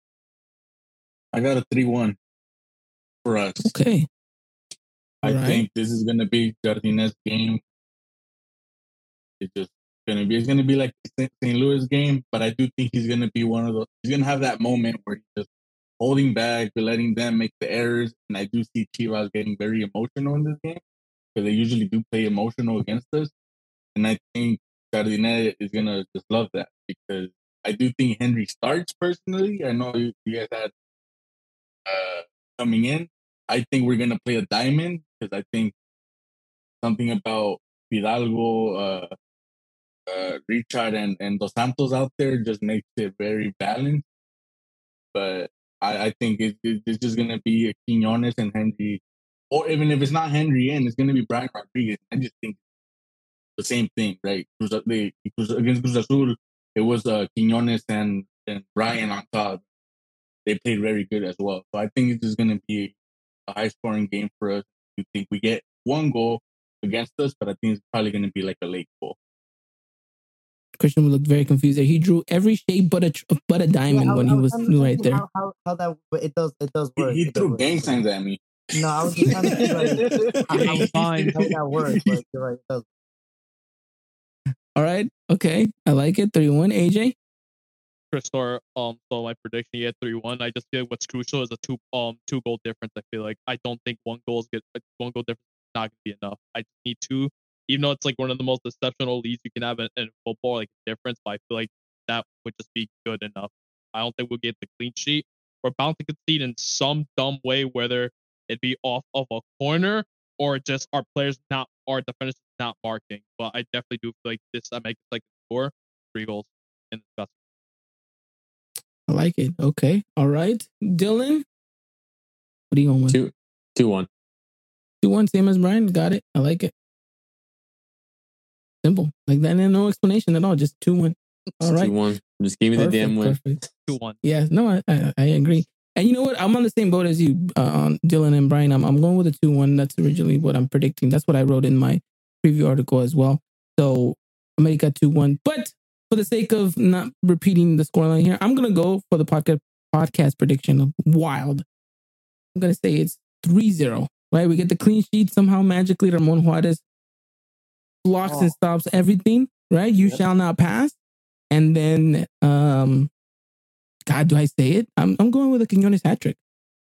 Speaker 5: I got a three one for us.
Speaker 3: Okay.
Speaker 5: I
Speaker 3: All right.
Speaker 5: think this is gonna be Jardinez's game. It's just gonna be. It's gonna be like the Saint Louis game, but I do think he's gonna be one of those. He's gonna have that moment where he's just holding back, letting them make the errors, and I do see Chivas getting very emotional in this game because they usually do play emotional against us, and I think Jardinez is gonna just love that because I do think Henry starts personally. I know you, you guys had uh, coming in. I think we're gonna play a diamond because I think something about Fidalgo, uh, uh, Richard, and, and Dos Santos out there just makes it very balanced. But I, I think it, it, it's just gonna be Quiñones and Henry, or even if it's not Henry in, it's gonna be Brian Rodriguez. I just think the same thing, right? Cruz, they, Cruz, against Cruz Azul, it was uh, Quiñones and, and Brian on top. They played very good as well. So I think it's just gonna be a high scoring game for us. I think we get one goal against us, but I think it's probably going to be like a late goal.
Speaker 3: Christian looked very confused there. He drew every shape but a tr- but a diamond
Speaker 7: Yeah, I-
Speaker 3: when
Speaker 7: I
Speaker 3: he
Speaker 7: was
Speaker 3: was
Speaker 7: trying to
Speaker 3: right
Speaker 7: see
Speaker 3: there.
Speaker 7: How, how, how that it does it does
Speaker 5: He,
Speaker 7: work.
Speaker 5: he
Speaker 7: It does
Speaker 5: threw
Speaker 7: work.
Speaker 5: gang signs at me.
Speaker 7: No, I was just trying to see like how, how,
Speaker 2: Fine.
Speaker 7: how that works. But you're right, it does.
Speaker 3: All right. Okay. I like it. three one. A J?
Speaker 2: Crystal, um, so my prediction, yeah, three one. I just feel like what's crucial is a two um two goal difference. I feel like I don't think one goal is good. One goal difference is not gonna be enough. I just need two, even though it's like one of the most exceptional leads you can have in, in football, like difference. But I feel like that would just be good enough. I don't think we'll get the clean sheet. We're bound to concede in some dumb way, whether it be off of a corner or just our players not, our defenders not marking. But I definitely do feel like this. I make like score three goals in the discussion.
Speaker 3: I like it. Okay. All right. Dylan? What are you going with?
Speaker 4: Two, two, one.
Speaker 3: two one, same as Brian. Got it. I like it. Simple. Like that, and no explanation at all. Just two one. All right.
Speaker 4: Two, one. Just give me the
Speaker 3: Perfect,
Speaker 4: damn win.
Speaker 3: perfect.
Speaker 2: Two one.
Speaker 3: Yeah, no, I, I I agree. And you know what? I'm on the same boat as you, uh, on Dylan and Brian. I'm I'm going with a two one. That's originally what I'm predicting. That's what I wrote in my preview article as well. So America two one. But for the sake of not repeating the scoreline here, I'm gonna go for the podcast podcast prediction of wild. I'm gonna say it's three zero. Right? We get the clean sheet somehow magically. Ramon Juarez blocks
Speaker 6: Oh.
Speaker 3: and stops everything. Right? You
Speaker 6: Yep.
Speaker 3: shall not pass. And then um God, do I say it? I'm I'm going with a Quiñones hat trick.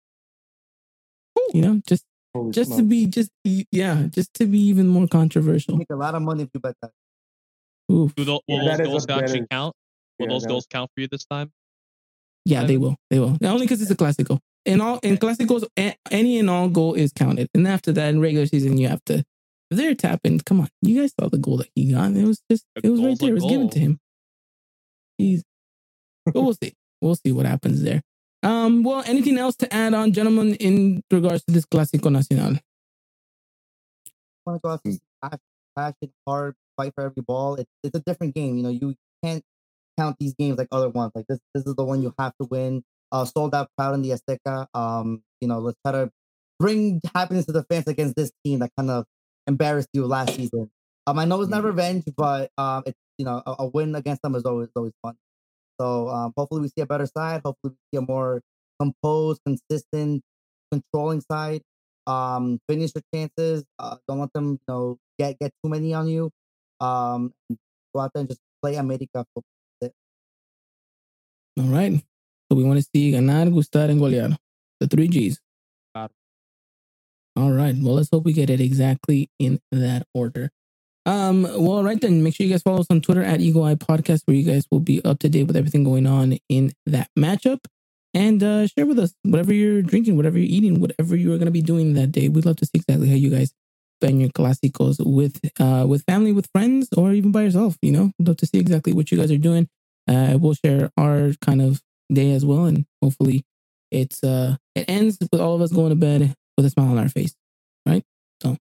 Speaker 3: You know, just
Speaker 6: Holy
Speaker 3: just to
Speaker 6: smokes.
Speaker 3: be just yeah, just to be even more controversial.
Speaker 7: You make a lot of money if you bet that.
Speaker 3: Oof.
Speaker 2: Do those, will
Speaker 6: Yeah, that
Speaker 2: those
Speaker 6: is
Speaker 2: goals
Speaker 6: a- that
Speaker 2: actually
Speaker 6: is-
Speaker 2: count? Will
Speaker 6: yeah,
Speaker 2: those
Speaker 6: that-
Speaker 2: goals count for you this time?
Speaker 3: Yeah, they will. They will. Only because it's a Clásico. In all in Clásicos, a- any and all goal is counted. And after that, in regular season, you have to. If they're tapping, come on, you guys saw the goal that he got. It was just,
Speaker 2: A
Speaker 3: it was right
Speaker 2: goal's a
Speaker 3: there. It was given
Speaker 2: goal.
Speaker 3: to him. He's. But we'll see. We'll see what happens there. Um, well, anything else to add on, gentlemen, in regards to this Clásico Nacional?
Speaker 7: I want to go out to passion, passion, hard, fight for every ball. It's it's a different game. You know, you can't count these games like other ones. Like this, this is the one you have to win. Uh, sold out crowd in the Azteca. Um, you know, let's try to bring happiness to the fans against this team that kind of embarrassed you last season. Um, I know it's not revenge, but um, it's you know a, a win against them is always always fun. So um, hopefully we see a better side. Hopefully we see a more composed, consistent, controlling side. Um, finish your chances. Uh, don't let them, you know, get get too many on you. Um, go out there and just play America football.
Speaker 3: All right. So we want to see ganar, gustar, and golear. The three G's.
Speaker 2: Got
Speaker 3: All right. Well, let's hope we get it exactly in that order. Um, well, right then, make sure you guys follow us on Twitter at Eagle Eye Podcast, where you guys will be up to date with everything going on in that matchup. And uh, share with us whatever you're drinking, whatever you're eating, whatever you are going to be doing that day. We'd love to see exactly how you guys spend your clásicos with uh, with family, with friends, or even by yourself. You know, we'd love to see exactly what you guys are doing. Uh, we'll share our kind of day as well, and hopefully, it's uh, it ends with all of us going to bed with a smile on our face, right? So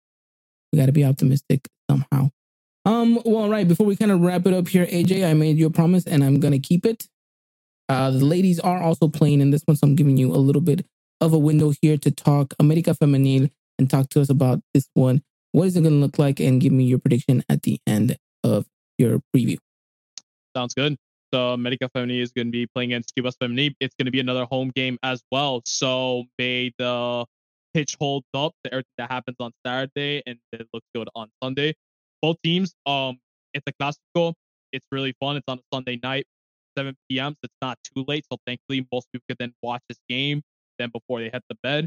Speaker 3: we got to be optimistic somehow. Um, well, right, before we kind of wrap it up here, A J, I made you a promise and I'm going to keep it. Uh, the ladies are also playing in this one, so I'm giving you a little bit of a window here to talk América Femenil and talk to us about this one. What is it going to look like? And give me your prediction at the end of your preview.
Speaker 2: Sounds good. So América Femenil is going to be playing against Chivas Femenil. It's going to be another home game as well. So may the pitch hold up to everything that happens on Saturday and it looks good on Sunday. Both teams, um, it's a Clásico. It's really fun. It's on a Sunday night, seven p.m. So it's not too late. So thankfully, most people could then watch this game then before they head to bed.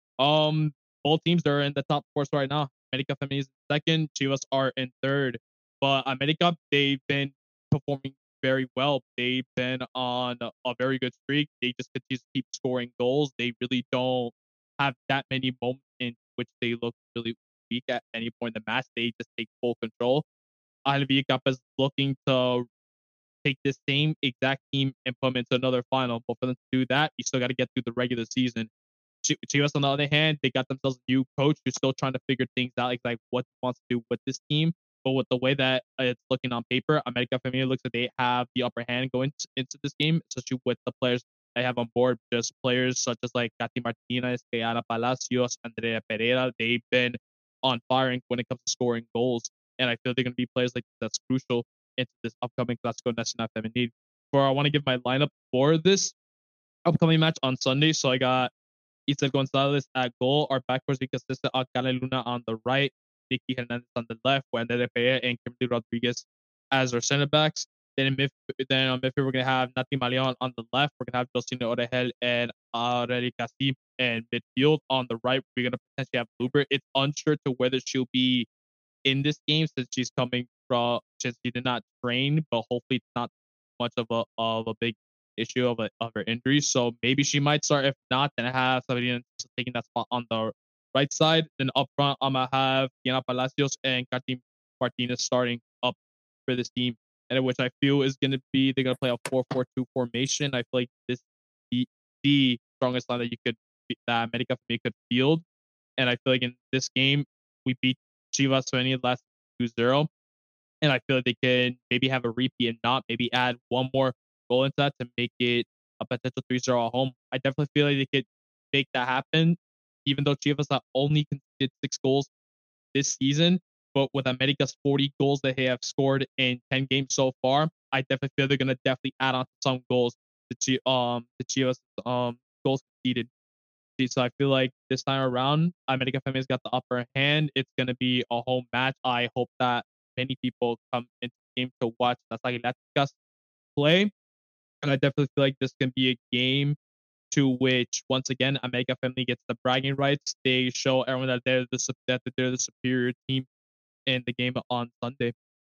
Speaker 2: Um, both teams are in the top four right now. América Femenil is in second. Chivas are in third. But América, they've been performing very well. They've been on a very good streak. They just continue to keep scoring goals. They really don't have that many moments in which they look really weak at any point in the match. They just take full control. Alvia Kappa is looking to take this same exact team and put them into another final. But for them to do that, you still got to get through the regular season. Chivas, on the other hand, they got themselves a new coach who's still trying to figure things out, like, like what he wants to do with this team. But with the way that it's looking on paper, América Femenil looks like they have the upper hand going into this game, especially with the players they have on board. Just players such as like Katy Martinez, Keana Palacios, Andrea Pereira. They've been on fire when it comes to scoring goals. And I feel they're going to be players like that's crucial into this upcoming Clásico Nacional Femenil. For I want to give my lineup for this upcoming match on Sunday. So I got Itzel Gonzalez at goal. Our backcourt we consist of Kale Luna on the right, Nikki Hernandez on the left, Wendell Pereira and Kimberly Rodriguez as our center backs. Then in midfield, then on midfield, we're gonna have Nati Malion on the left. We're gonna have Josina Orejel and Aureli Casim. And midfield on the right, we're gonna potentially have Luber. It's unsure to whether she'll be in this game since she's coming from since she did not train, but hopefully it's not much of a of a big issue of a, of her injury. So maybe she might start. If not, then I have somebody taking that spot on the right side. Then up front, I'm gonna have Keana Palacios and Katy Martinez starting up for this team, and which I feel is gonna be they're gonna play a four four two formation. I feel like this the the strongest line that you could that América Femenil could field, and I feel like in this game we beat Chivas Femenil last two zero, and I feel like they can maybe have a repeat and not maybe add one more goal into that to make it a potential three zero at home. I definitely feel like they could make that happen, even though Chivas have only conceded six goals this season. But with America's forty goals that they have scored in ten games so far, I definitely feel they're gonna definitely add on some goals to um to Chivas um goals conceded. So I feel like this time around, América Femenil's got the upper hand. It's gonna be a home match. I hope that many people come into the game to watch Las Aguiláticas play. And I definitely feel like this can be a game to which, once again, América Femenil gets the bragging rights. They show everyone that they're the that they're the superior team in the game on Sunday.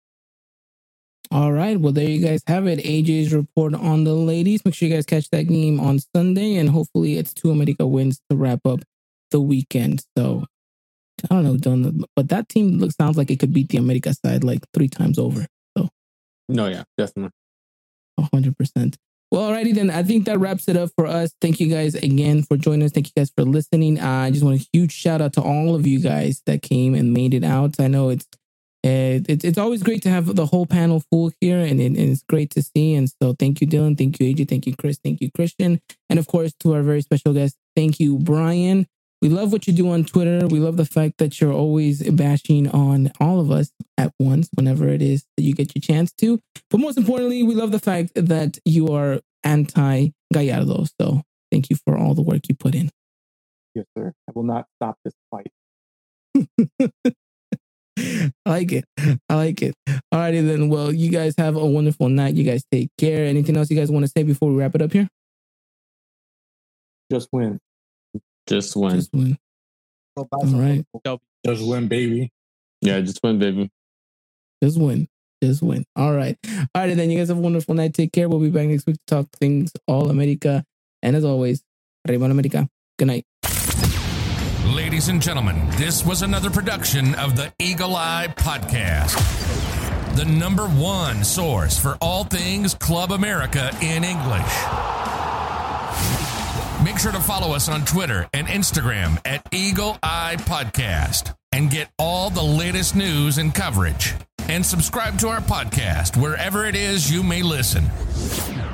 Speaker 3: All right. Well, there you guys have it. A J's report on the ladies. Make sure you guys catch that game on Sunday, and hopefully it's two América wins to wrap up the weekend. So I don't know, Don, but that team looks sounds like it could beat the América side like three times over. So
Speaker 4: no, yeah, definitely.
Speaker 3: one hundred percent. Well, alrighty then. I think that wraps it up for us. Thank you guys again for joining us. Thank you guys for listening. Uh, I just want a huge shout out to all of you guys that came and made it out. I know it's uh, it's it's always great to have the whole panel full here, and, it, and it's great to see. And so, thank you, Dylan. Thank you, A J. Thank you, Chris. Thank you, Christian. And of course, to our very special guest, thank you, Brian. We love what you do on Twitter. We love the fact that you're always bashing on all of us at once, whenever it is that you get your chance to. But most importantly, we love the fact that you are anti-Gallardo. So thank you for all the work you put in.
Speaker 6: Yes, sir. I will not stop this fight.
Speaker 3: I like it. I like it. All righty then. Well, you guys have a wonderful night. You guys take care. Anything else you guys want to say before we wrap it up here?
Speaker 6: Just win.
Speaker 4: Just win.
Speaker 3: Just win. All right.
Speaker 5: Just win, baby.
Speaker 4: Yeah, just win, baby.
Speaker 3: Just win. Just win. All right. All right, then. You guys have a wonderful night. Take care. We'll be back next week to talk things all America. And as always, Arriba America. Good night.
Speaker 8: Ladies and gentlemen, this was another production of the Eagle Eye Podcast, the number one source for all things Club America in English. Make sure to follow us on Twitter and Instagram at Eagle Eye Podcast and get all the latest news and coverage. And subscribe to our podcast wherever it is you may listen.